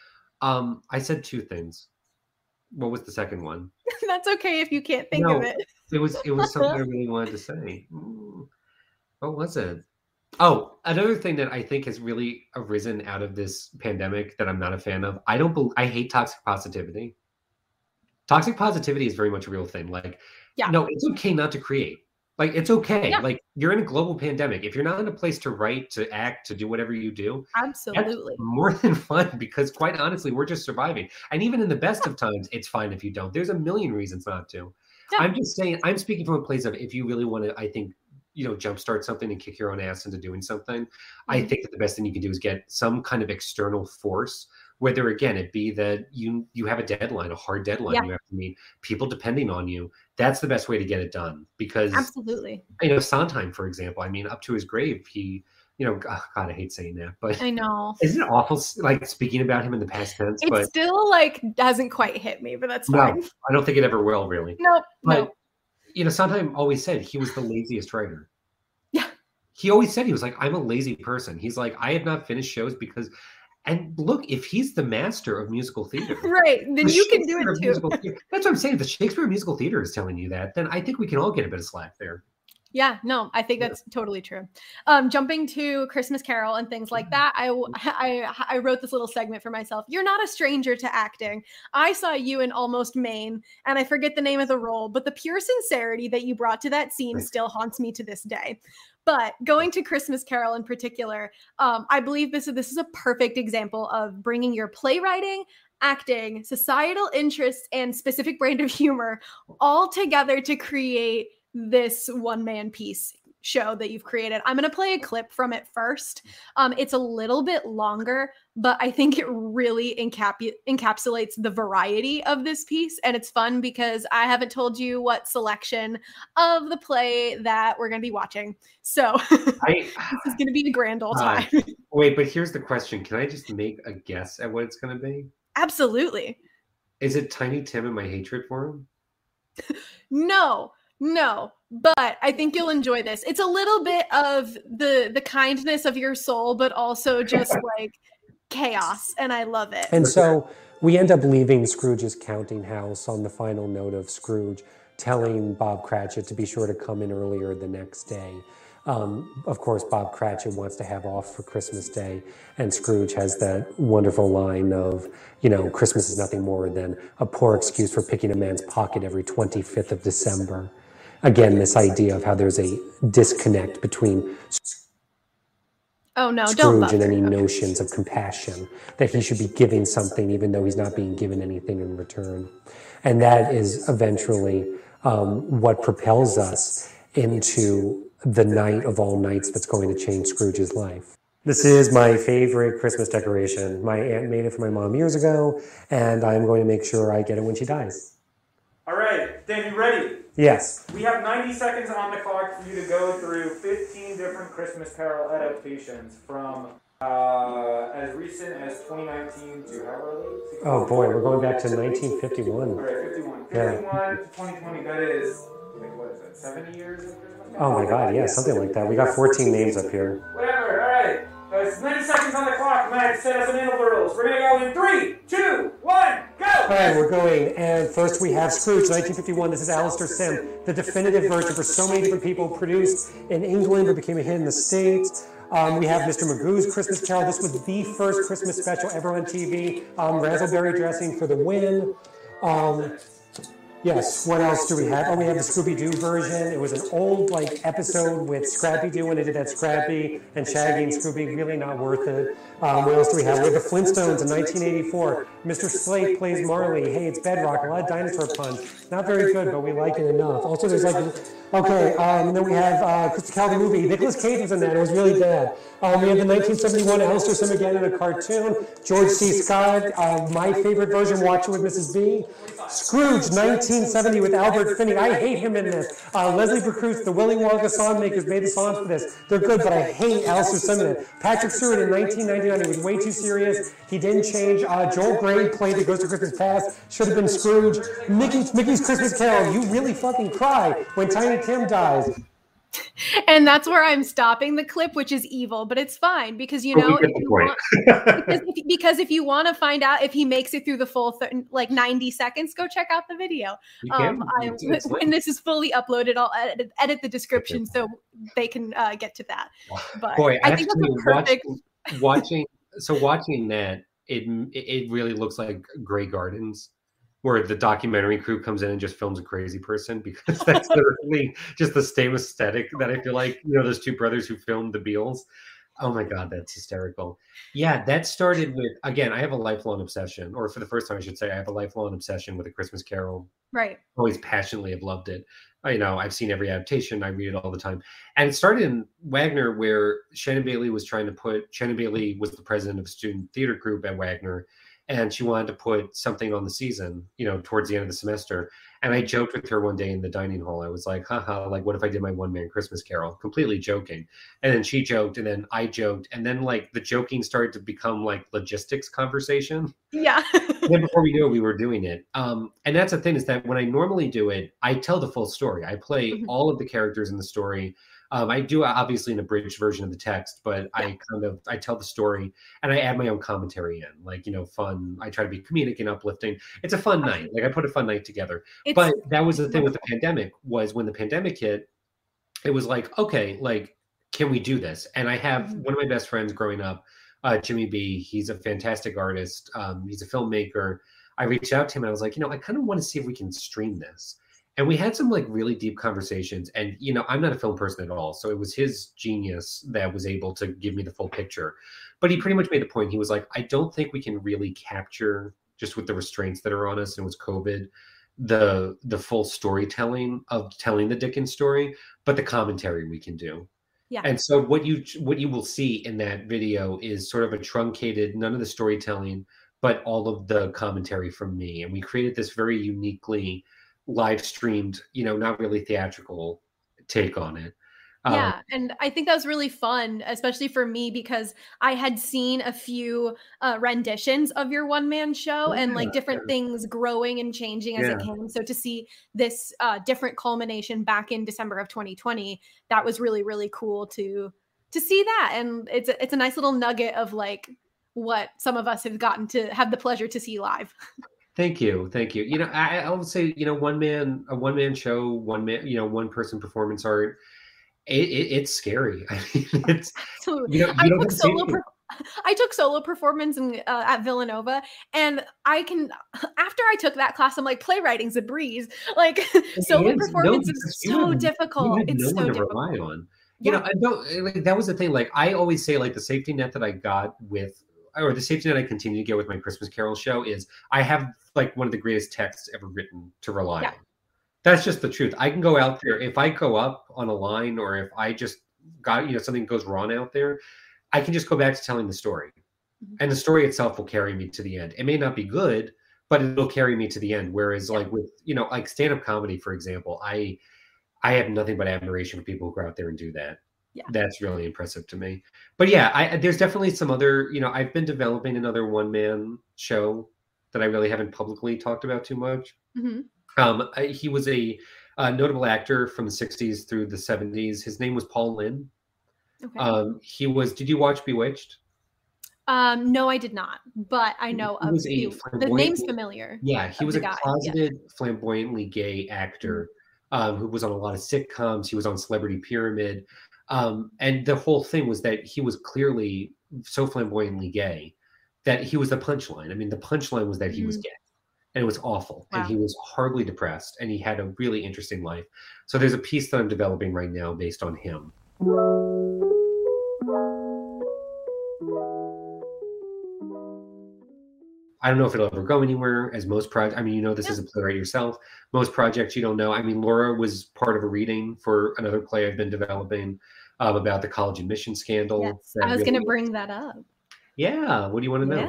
Um, I said two things. What was the second one? That's okay if you can't think No. of it. It was, it was something I really wanted to say. Mm, What was it? Oh, another thing that I think has really arisen out of this pandemic that I'm not a fan of. I don't. bel I hate toxic positivity. Toxic positivity is very much a real thing. Like, Yeah. no, it's okay not to create. Like, it's okay. Yeah. Like, you're in a global pandemic. If you're not in a place to write, to act, to do whatever you do, that's Absolutely. more than fun because, quite honestly, we're just surviving. And even in the best of times, it's fine if you don't. There's a million reasons not to. Yeah. I'm just saying, I'm speaking from a place of if you really want to, I think, you know, jumpstart something and kick your own ass into doing something. I Mhm. think that the best thing you can do is get some kind of external force, whether again it be that you you have a deadline, a hard deadline Yeah. you have to meet, people depending on you. That's the best way to get it done. Because Absolutely. you know, Sondheim, for example, I mean, up to his grave, he, you know, God, I hate saying that, but I know. isn't it awful like speaking about him in the past tense? It But still like doesn't quite hit me, but that's no, fine. I don't think it ever will really. Nope. But No. you know, Sondheim always said he was the laziest writer. Yeah. He always said he was like, I'm a lazy person. He's like, I have not finished shows because, and look, if he's the master of musical theater, Right. Then the you can do Shakespeare of it too. musical theater- that's what I'm saying. The Shakespeare musical theater is telling you that. Then I think we can all get a bit of slack there. Yeah, no, I think that's totally true. Um, jumping to Christmas Carol and things like that, I, I I wrote this little segment for myself. You're not a stranger to acting. I saw you in Almost Maine, and I forget the name of the role, but the pure sincerity that you brought to that scene still haunts me to this day. But going to Christmas Carol in particular, um, I believe this is this is a perfect example of bringing your playwriting, acting, societal interests, and specific brand of humor all together to create this one-man piece show that you've created. I'm going to play a clip from it first. Um, it's a little bit longer, but I think it really encap- encapsulates the variety of this piece. And it's fun because I haven't told you what selection of the play that we're going to be watching. So I, this is going to be a grand old uh, time. Wait, but here's the question. Can I just make a guess at what it's going to be? Absolutely. Is it Tiny Tim and my hatred for him? No. No, but I think you'll enjoy this. It's a little bit of the the kindness of your soul, but also just like chaos, and I love it. And so we end up leaving Scrooge's counting house on the final note of Scrooge telling Bob Cratchit to be sure to come in earlier the next day. Um, of course, Bob Cratchit wants to have off for Christmas Day, and Scrooge has that wonderful line of, you know, Christmas is nothing more than a poor excuse for picking a man's pocket every twenty-fifth of December. Again, this idea of how there's a disconnect between oh, no, Scrooge don't and any okay. notions of compassion, that he should be giving something even though he's not being given anything in return. And that is eventually um, what propels us into the night of all nights that's going to change Scrooge's life. This is my favorite Christmas decoration. My aunt made it for my mom years ago, and I'm going to make sure I get it when she dies. All right, Dan, you ready? Yes. We have ninety seconds on the clock for you to go through fifteen different Christmas Carol adaptations from uh, as recent as twenty nineteen to however late? Oh boy, we're going back to nineteen fifty-one. All right, fifty-one. fifty-one yeah. to twenty twenty, that is, like, what is that, seventy years of Christmas Carol? Oh my God, yeah, something like that. We got fourteen names up here. Whatever, all right. Uh, it's ninety seconds on the clock. Matt, set us an interval rules. We're going to go in three, two, one, go! All right, we're going. And first we have Scrooge, nineteen fifty-one. This is Alastair Sim, the definitive version for so many different people, produced in England but became a hit in the States. Um, we have Mister Magoo's Christmas Carol. This was the first Christmas special ever on T V. Um, raspberry dressing for the win. Um, Yes, what else do we have? Oh, we have the Scooby-Doo version. It was an old, like, episode with Scrappy-Doo when they did that Scrappy and Shaggy and Scooby. Really not worth it. Um, what else do we have? We have the Flintstones in nineteen eighty-four. Mister Slate plays Marley. Hey, it's Bedrock. A lot of dinosaur puns. Not very good, but we like it enough. Also, there's like, okay, um, then we have uh, Christmas Carol the movie. Nicolas Cage was in that. It was really bad. Um, we have the nineteen seventy-one Alastair Sim again in a cartoon. George C. Scott, uh, my favorite version, Watch It with Missus B. Scrooge, nineteen seventy with Albert Finney. I hate him in this. Uh, Leslie Bricusse, the Willy Wonka song makers, made the songs for this. They're good, but I hate Alastair Sim in it. Patrick Stewart in nineteen ninety-nine, he was way too serious. He didn't change. Uh, Joel Grey played the Ghost of Christmas Past. Should have been Scrooge. Mickey, Mickey's Christmas Carol, you really fucking cry when Tiny Tim dies. And that's where I'm stopping the clip, which is evil, but it's fine because, you know, if you want, because, if, because if you want to find out if he makes it through the full th- like ninety seconds, go check out the video. Um, I, when this is fully uploaded, I'll edit, edit the description so they can uh, get to that. But Boy, I think that's a perfect. Watching, watching, so watching that, it it really looks like Grey Gardens, where the documentary crew comes in and just films a crazy person, because that's literally just the same aesthetic that I feel like, you know, those two brothers who filmed the Beals. Oh my God, that's hysterical. Yeah, that started with, again, I have a lifelong obsession, or for the first time I should say, I have a lifelong obsession with A Christmas Carol. Right. Always passionately have loved it. I, you know, I've seen every adaptation. I read it all the time. And it started in Wagner, where Shannon Bailey was trying to put, Shannon Bailey was the president of a student theater group at Wagner, and she wanted to put something on the season, you know, towards the end of the semester. And I joked with her one day in the dining hall. I was like, haha, like, what if I did my one-man Christmas Carol? Completely joking. And then she joked, and then I joked. And then, like, the joking started to become, like, logistics conversation. Yeah. And then before we knew it, we were doing it. Um, and that's the thing, is that when I normally do it, I tell the full story. I play mm-hmm. all of the characters in the story. Um, I do obviously an abridged version of the text, but yeah. I kind of, I tell the story and I add my own commentary in, like, you know, fun. I try to be comedic and uplifting. It's a fun night. Like, I put a fun night together. It's, but that was the thing with the pandemic, was when the pandemic hit it was like, okay, like, can we do this? And I have Mhm. one of my best friends growing up, uh, Jimmy B. He's a fantastic artist. Um, he's a filmmaker. I reached out to him and I was like, you know, I kind of want to see if we can stream this. And we had some like really deep conversations. And, you know, I'm not a film person at all. So it was his genius that was able to give me the full picture. But he pretty much made the point. He was like, I don't think we can really capture, just with the restraints that are on us and with COVID, the the full storytelling of telling the Dickens story, but the commentary we can do. Yeah. And so what you what you will see in that video is sort of a truncated, none of the storytelling, but all of the commentary from me. And we created this very uniquely live streamed, you know, not really theatrical take on it. Um, Yeah, and I think that was really fun, especially for me because I had seen a few uh, renditions of your one man show and like different yeah, things growing and changing as yeah. it came. So to see this uh, different culmination back in December of twenty twenty, that was really really cool to to see that, and it's a, it's a nice little nugget of like what some of us have gotten to have the pleasure to see live. Thank you, thank you. You know, I, I would say, you know, one man, a one man show, one man, you know, one person performance art. It, it, it's scary. I mean, it's So you know, I you don't took have to say solo. anything. Per- I took solo performance in, uh, at Villanova, and I can. After I took that class, I'm like, playwriting's a breeze. Like solo It is no, performance is because you so have you difficult. have no It's one so to difficult. rely on. You know, Yeah, I don't like that was the thing. Like I always say, like the safety net that I got with, or the safety net I continue to get with my Christmas Carol show is I have like one of the greatest texts ever written to rely yeah, on. That's just the truth. I can go out there if I go up on a line, or if I just got you know something goes wrong out there, I can just go back to telling the story, Mhm. and the story itself will carry me to the end. It may not be good, but it'll carry me to the end. Whereas, yeah, like with you know, like stand-up comedy, for example, I I have nothing but admiration for people who go out there and do that. yeah. That's really impressive to me. But yeah, I there's definitely some other, you know, I've been developing another one-man show that I really haven't publicly talked about too much. hmm Um, I, he was a, uh notable actor from the sixties through the seventies. His name was Paul Lynde. Okay. Um, he was, did you watch Bewitched? Um, no, I did not, but I He know of was a the the name's flamboyantly, familiar yeah, he of was the a guy. Yeah. closeted, flamboyantly gay Mhm. actor um, who was on a lot of sitcoms. He was on Celebrity Pyramid. Um, and the whole thing was that he was clearly so flamboyantly gay that he was the punchline. I mean, the punchline was that he was Mhm. gay and it was awful. And Wow. he was horribly depressed and he had a really interesting life. So there's a piece that I'm developing right now based on him. I don't know if it'll ever go anywhere, as most projects. I mean, you know, this Yeah. is a playwright yourself. Most projects you don't know. I mean, Laura was part of a reading for another play I've been developing um, about the college admission scandal. Yes, That I was really, gonna bring that up. yeah. What do you want to Yeah. know?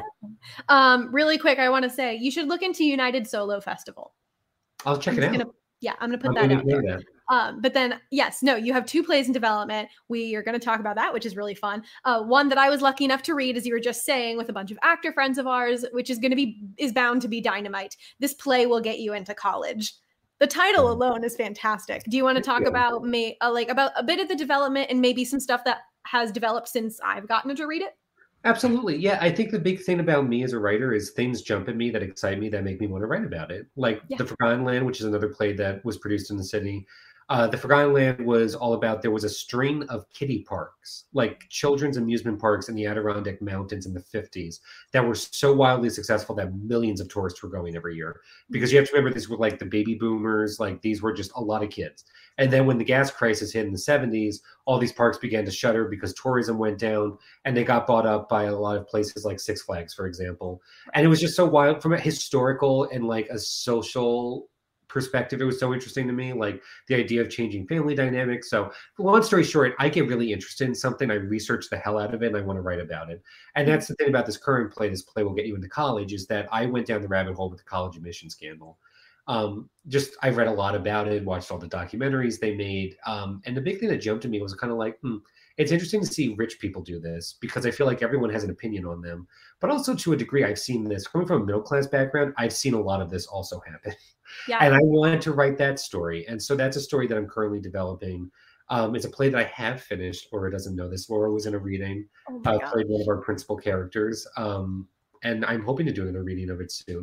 Um, really quick, I want to say you should look into United Solo Festival. I'll check I'm it just out. gonna, yeah, I'm gonna put I'm that going to out there. ignore that. Um, but then, yes, no, you have two plays in development. We are going to talk about that, which is really fun. Uh, one that I was lucky enough to read, as you were just saying, with a bunch of actor friends of ours, which is going to be is bound to be dynamite. This play will get you into college. The title alone is fantastic. Do you want to talk Yeah. about me, uh, like about a bit of the development and maybe some stuff that has developed since I've gotten to read it? Absolutely. Yeah. I think the big thing about me as a writer is things jump at me that excite me, that make me want to write about it. Like Yeah. The Forgotten Land, which is another play that was produced in the city. Uh, the Forgotten Land was all about, there was a string of kiddie parks, like children's amusement parks in the Adirondack Mountains in the fifties that were so wildly successful that millions of tourists were going every year. Because you have to remember, these were like the baby boomers, like these were just a lot of kids. And then when the gas crisis hit in the seventies, all these parks began to shutter because tourism went down and they got bought up by a lot of places like Six Flags, for example. And it was just so wild from a historical and like a social perspective. It was so interesting to me, like the idea of changing family dynamics. So long story short, I get really interested in something. I research the hell out of it and I want to write about it. And that's the thing about this current play, this play will get you into college, is that I went down the rabbit hole with the college admission scandal. Um, just I read a lot about it, watched all the documentaries they made. Um, and the big thing that jumped to me was kind of like, hmm, it's interesting to see rich people do this because I feel like everyone has an opinion on them. But also to a degree, I've seen this coming from a middle class background. I've seen a lot of this also happen. Yeah. And I wanted to write that story. And so that's a story that I'm currently developing. Um, it's a play that I have finished. Laura doesn't know this. Laura was in a reading, Oh my uh, God. played one of our principal characters. Um, and I'm hoping to do another reading of it soon.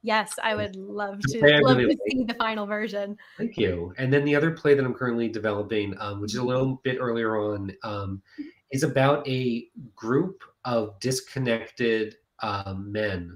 Yes, I would love The to play I love really to like. see the final version. Thank you. And then the other play that I'm currently developing, um, which is a little bit earlier on, um, is about a group of disconnected um, men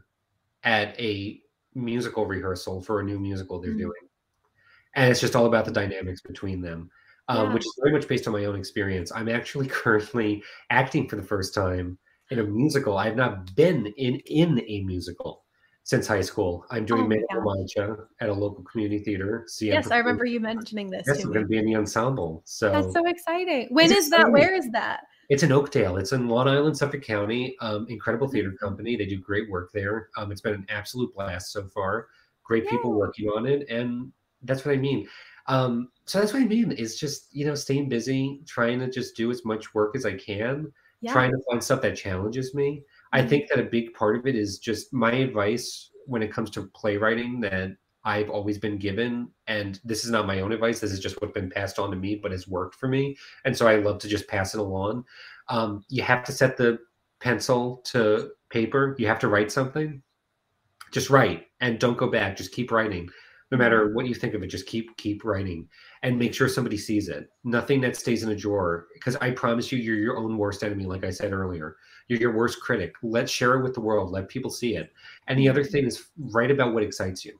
at a musical rehearsal for a new musical they're Mm. doing. And it's just all about the dynamics between them, um, Yeah. which is very much based on my own experience. I'm actually currently acting for the first time in a musical. I've not been in, in a musical since high school. I'm doing Oh my Mega gosh. Mancha at a local community theater. C M Yes, I remember you mentioning this Yes, to I'm me. going to be in the ensemble. So That's so exciting. When It's is that? exciting. Where is that? It's in Oakdale. It's in Long Island, Suffolk County. Um, incredible theater Amazing. company. They do great work there. Um, it's been an absolute blast so far. Great people Yay. working on it, and that's what I mean. Um, so that's what I mean. Is just you know staying busy, trying to just do as much work as I can, Yeah. trying to find stuff that challenges me. I Mhm. think that a big part of it is just my advice when it comes to playwriting that I've always been given, and this is not my own advice. This is just what's been passed on to me, but has worked for me, and so I love to just pass it along. Um, you have to set the pencil to paper. You have to write something. Just write and don't go back. Just keep writing. No matter what you think of it, just keep keep writing and make sure somebody sees it. Nothing that stays in a drawer, because I promise you, you're your own worst enemy. Like I said earlier, you're your worst critic. Let's share it with the world. Let people see it. And the other thing is write about what excites you.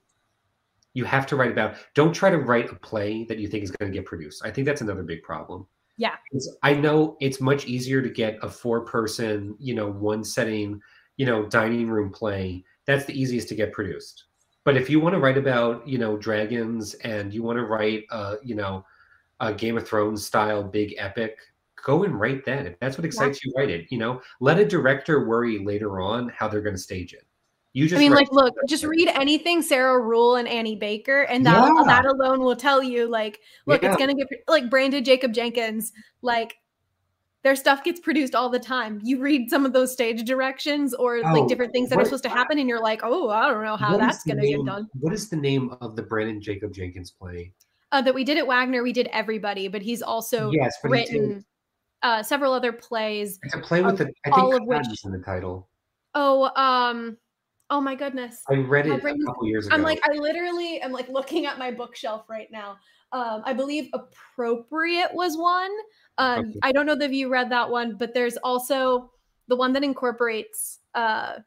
You have to write about. Don't try to write a play that you think is going to get produced. I think that's another big problem. Yeah. It's, I know it's much easier to get a four-person, you know, one setting, you know, dining room play. That's the easiest to get produced. But if you want to write about, you know, dragons and you want to write, uh, you know, a Game of Thrones style big epic, go and write that. If that's what excites you, write it. You know, let a director worry later on how they're going to stage it. You just I mean, write like, look, it. just read anything Sarah Rule and Annie Baker, and that Yeah. that alone will tell you, like, look, Yeah. it's gonna get like Brandon Jacob Jenkins, like their stuff gets produced all the time. You read some of those stage directions or Oh, like different things that are what- supposed to happen, and you're like, oh, I don't know how What is that's the gonna name- get done. What is the name of the Brandon Jacob Jenkins play? Uh, that we did at Wagner, we did Everybody, but he's also Yes, but he did- written uh, several other plays. It's a play with of the, I all think of which- Cotton's in the title. Oh, um, oh my goodness. I read My it brain a is- couple years ago. I'm like, I literally am like looking at my bookshelf right now. Um, I believe Appropriate was one. Um, Okay. I don't know if you read that one, but there's also the one that incorporates uh,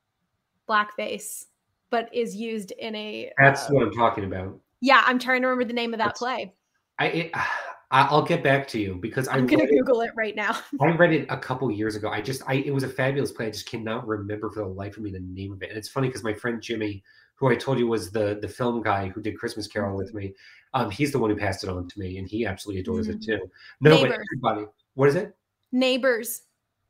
blackface, but is used in a. That's uh, what I'm talking about. yeah, I'm trying to remember the name of that That's- play. I it, I- I'll get back to you because I I'm gonna read it, Google it right now. I read it a couple years ago. I just I it was a fabulous play. I just cannot remember for the life of me the name of it. And it's funny because my friend Jimmy, who I told you was the the film guy who did Christmas Carol with me, um, he's the one who passed it on to me, and he absolutely adores it too. No, but Neighbors. everybody, what is it? Neighbors,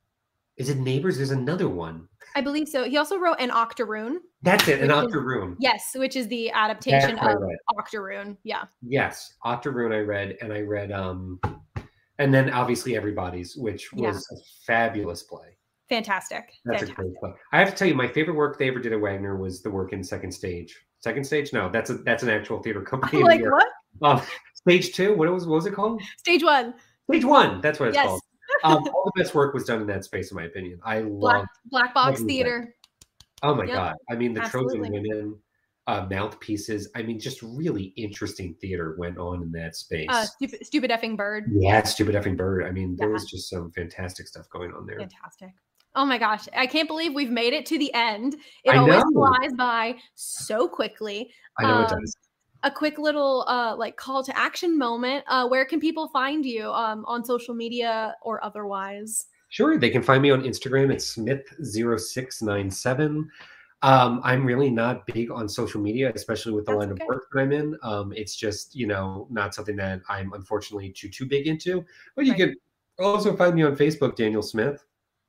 Is it Neighbors? There's another one. I believe so. He also wrote an Octoroon. That's it, an Which is- Octoroon. Yes, which is the adaptation That's what I of read. Octoroon. Yeah. Yes, Octoroon I read, and I read, um, and then obviously Everybody's, which Yeah. was a fabulous play. Fantastic. That's Fantastic. a great play. I have to tell you, my favorite work they ever did at Wagner was the work in Second Stage. Second Stage? No, that's a that's an actual theater company. in like New York. what? Um, stage Two. What was what was it called? Stage one. Stage One. That's what it's Yes. called. Um, all the best work was done in that space, in my opinion. I Black love. Black Box everything. Theater. Oh my Yep. god! I mean, the Trojan Absolutely. Women, uh, Mouthpieces. I mean, just really interesting theater went on in that space. Uh, stupid, stupid effing bird. Yeah, Stupid Effing Bird. I mean, there Yeah. was just some fantastic stuff going on there. Fantastic. Oh my gosh. I can't believe we've made it to the end. It I always know. flies by so quickly. I know it Um, does. A quick little uh like call to action moment. Uh where can people find you um on social media or otherwise? Sure, they can find me on Instagram at Smith zero six nine seven. Um, I'm really not big on social media, especially with the That's line okay. of work that I'm in. Um, it's just, you know, not something that I'm unfortunately too too big into. But you Right. can also find me on Facebook, Daniel Smith.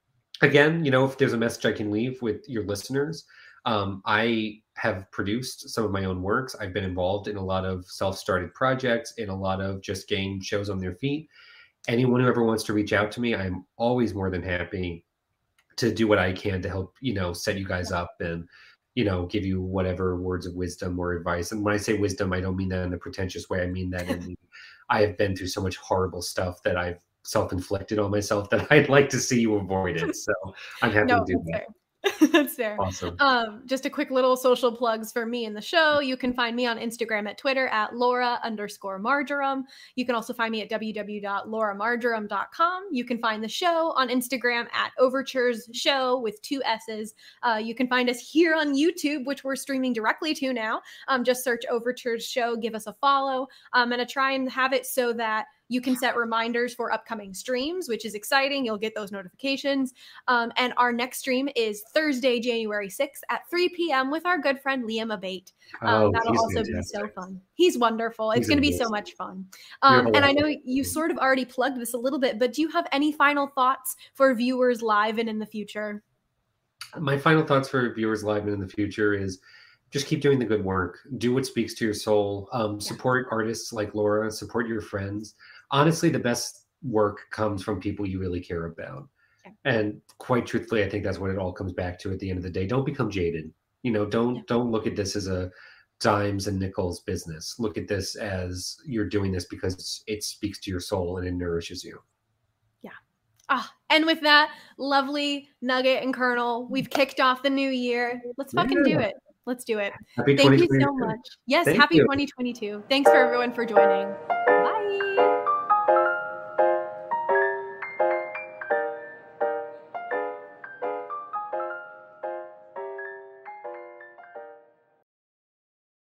Again, you know, if there's a message I can leave with your listeners, um, I have produced some of my own works. I've been involved in a lot of self-started projects, in a lot of just getting shows on their feet. Anyone who ever wants to reach out to me, I'm always more than happy to do what I can to help, you know, set you guys up and, you know, give you whatever words of wisdom or advice. And when I say wisdom, I don't mean that in a pretentious way. I mean that in the, I have been through so much horrible stuff that I've self-inflicted on myself that I'd like to see you avoid it. So I'm happy No, to do that's that. fair. That's fair. Awesome. Um, just a quick little social plugs for me and the show. You can find me on Instagram at Twitter at Laura underscore Marjoram. You can also find me at w w w dot laura marjoram dot com. You can find the show on Instagram at Overtures Show with two S's. Uh, you can find us here on YouTube, which we're streaming directly to now. Um, just search Overtures Show, give us a follow. I'm going to try and have it so that you can set reminders for upcoming streams, which is exciting. You'll get those notifications. Um, and our next stream is Thursday, January sixth at three p.m. with our good friend Liam Abate. Um, Oh, that'll he's also fantastic. be so fun. He's wonderful. It's He's going to be so amazing. much fun. You're Um, and I know hilarious. you sort of already plugged this a little bit, but do you have any final thoughts for viewers live and in the future? My final thoughts for viewers live and in the future is just keep doing the good work. Do what speaks to your soul. Um, support artists like Laura. Support your friends. Honestly, the best work comes from people you really care about. Yeah. And quite truthfully, I think that's what it all comes back to at the end of the day. Don't become jaded. You know, don't Yeah. don't look at this as a dimes and nickels business. Look at this as you're doing this because it speaks to your soul and it nourishes you. Ah, and with that lovely nugget and kernel, we've kicked off the new year. Let's fucking do Yeah. it. Let's do it. Happy Thank you so twenty twenty-two. much. Yes, Thank happy you. twenty twenty-two. Thanks for everyone for joining. Bye.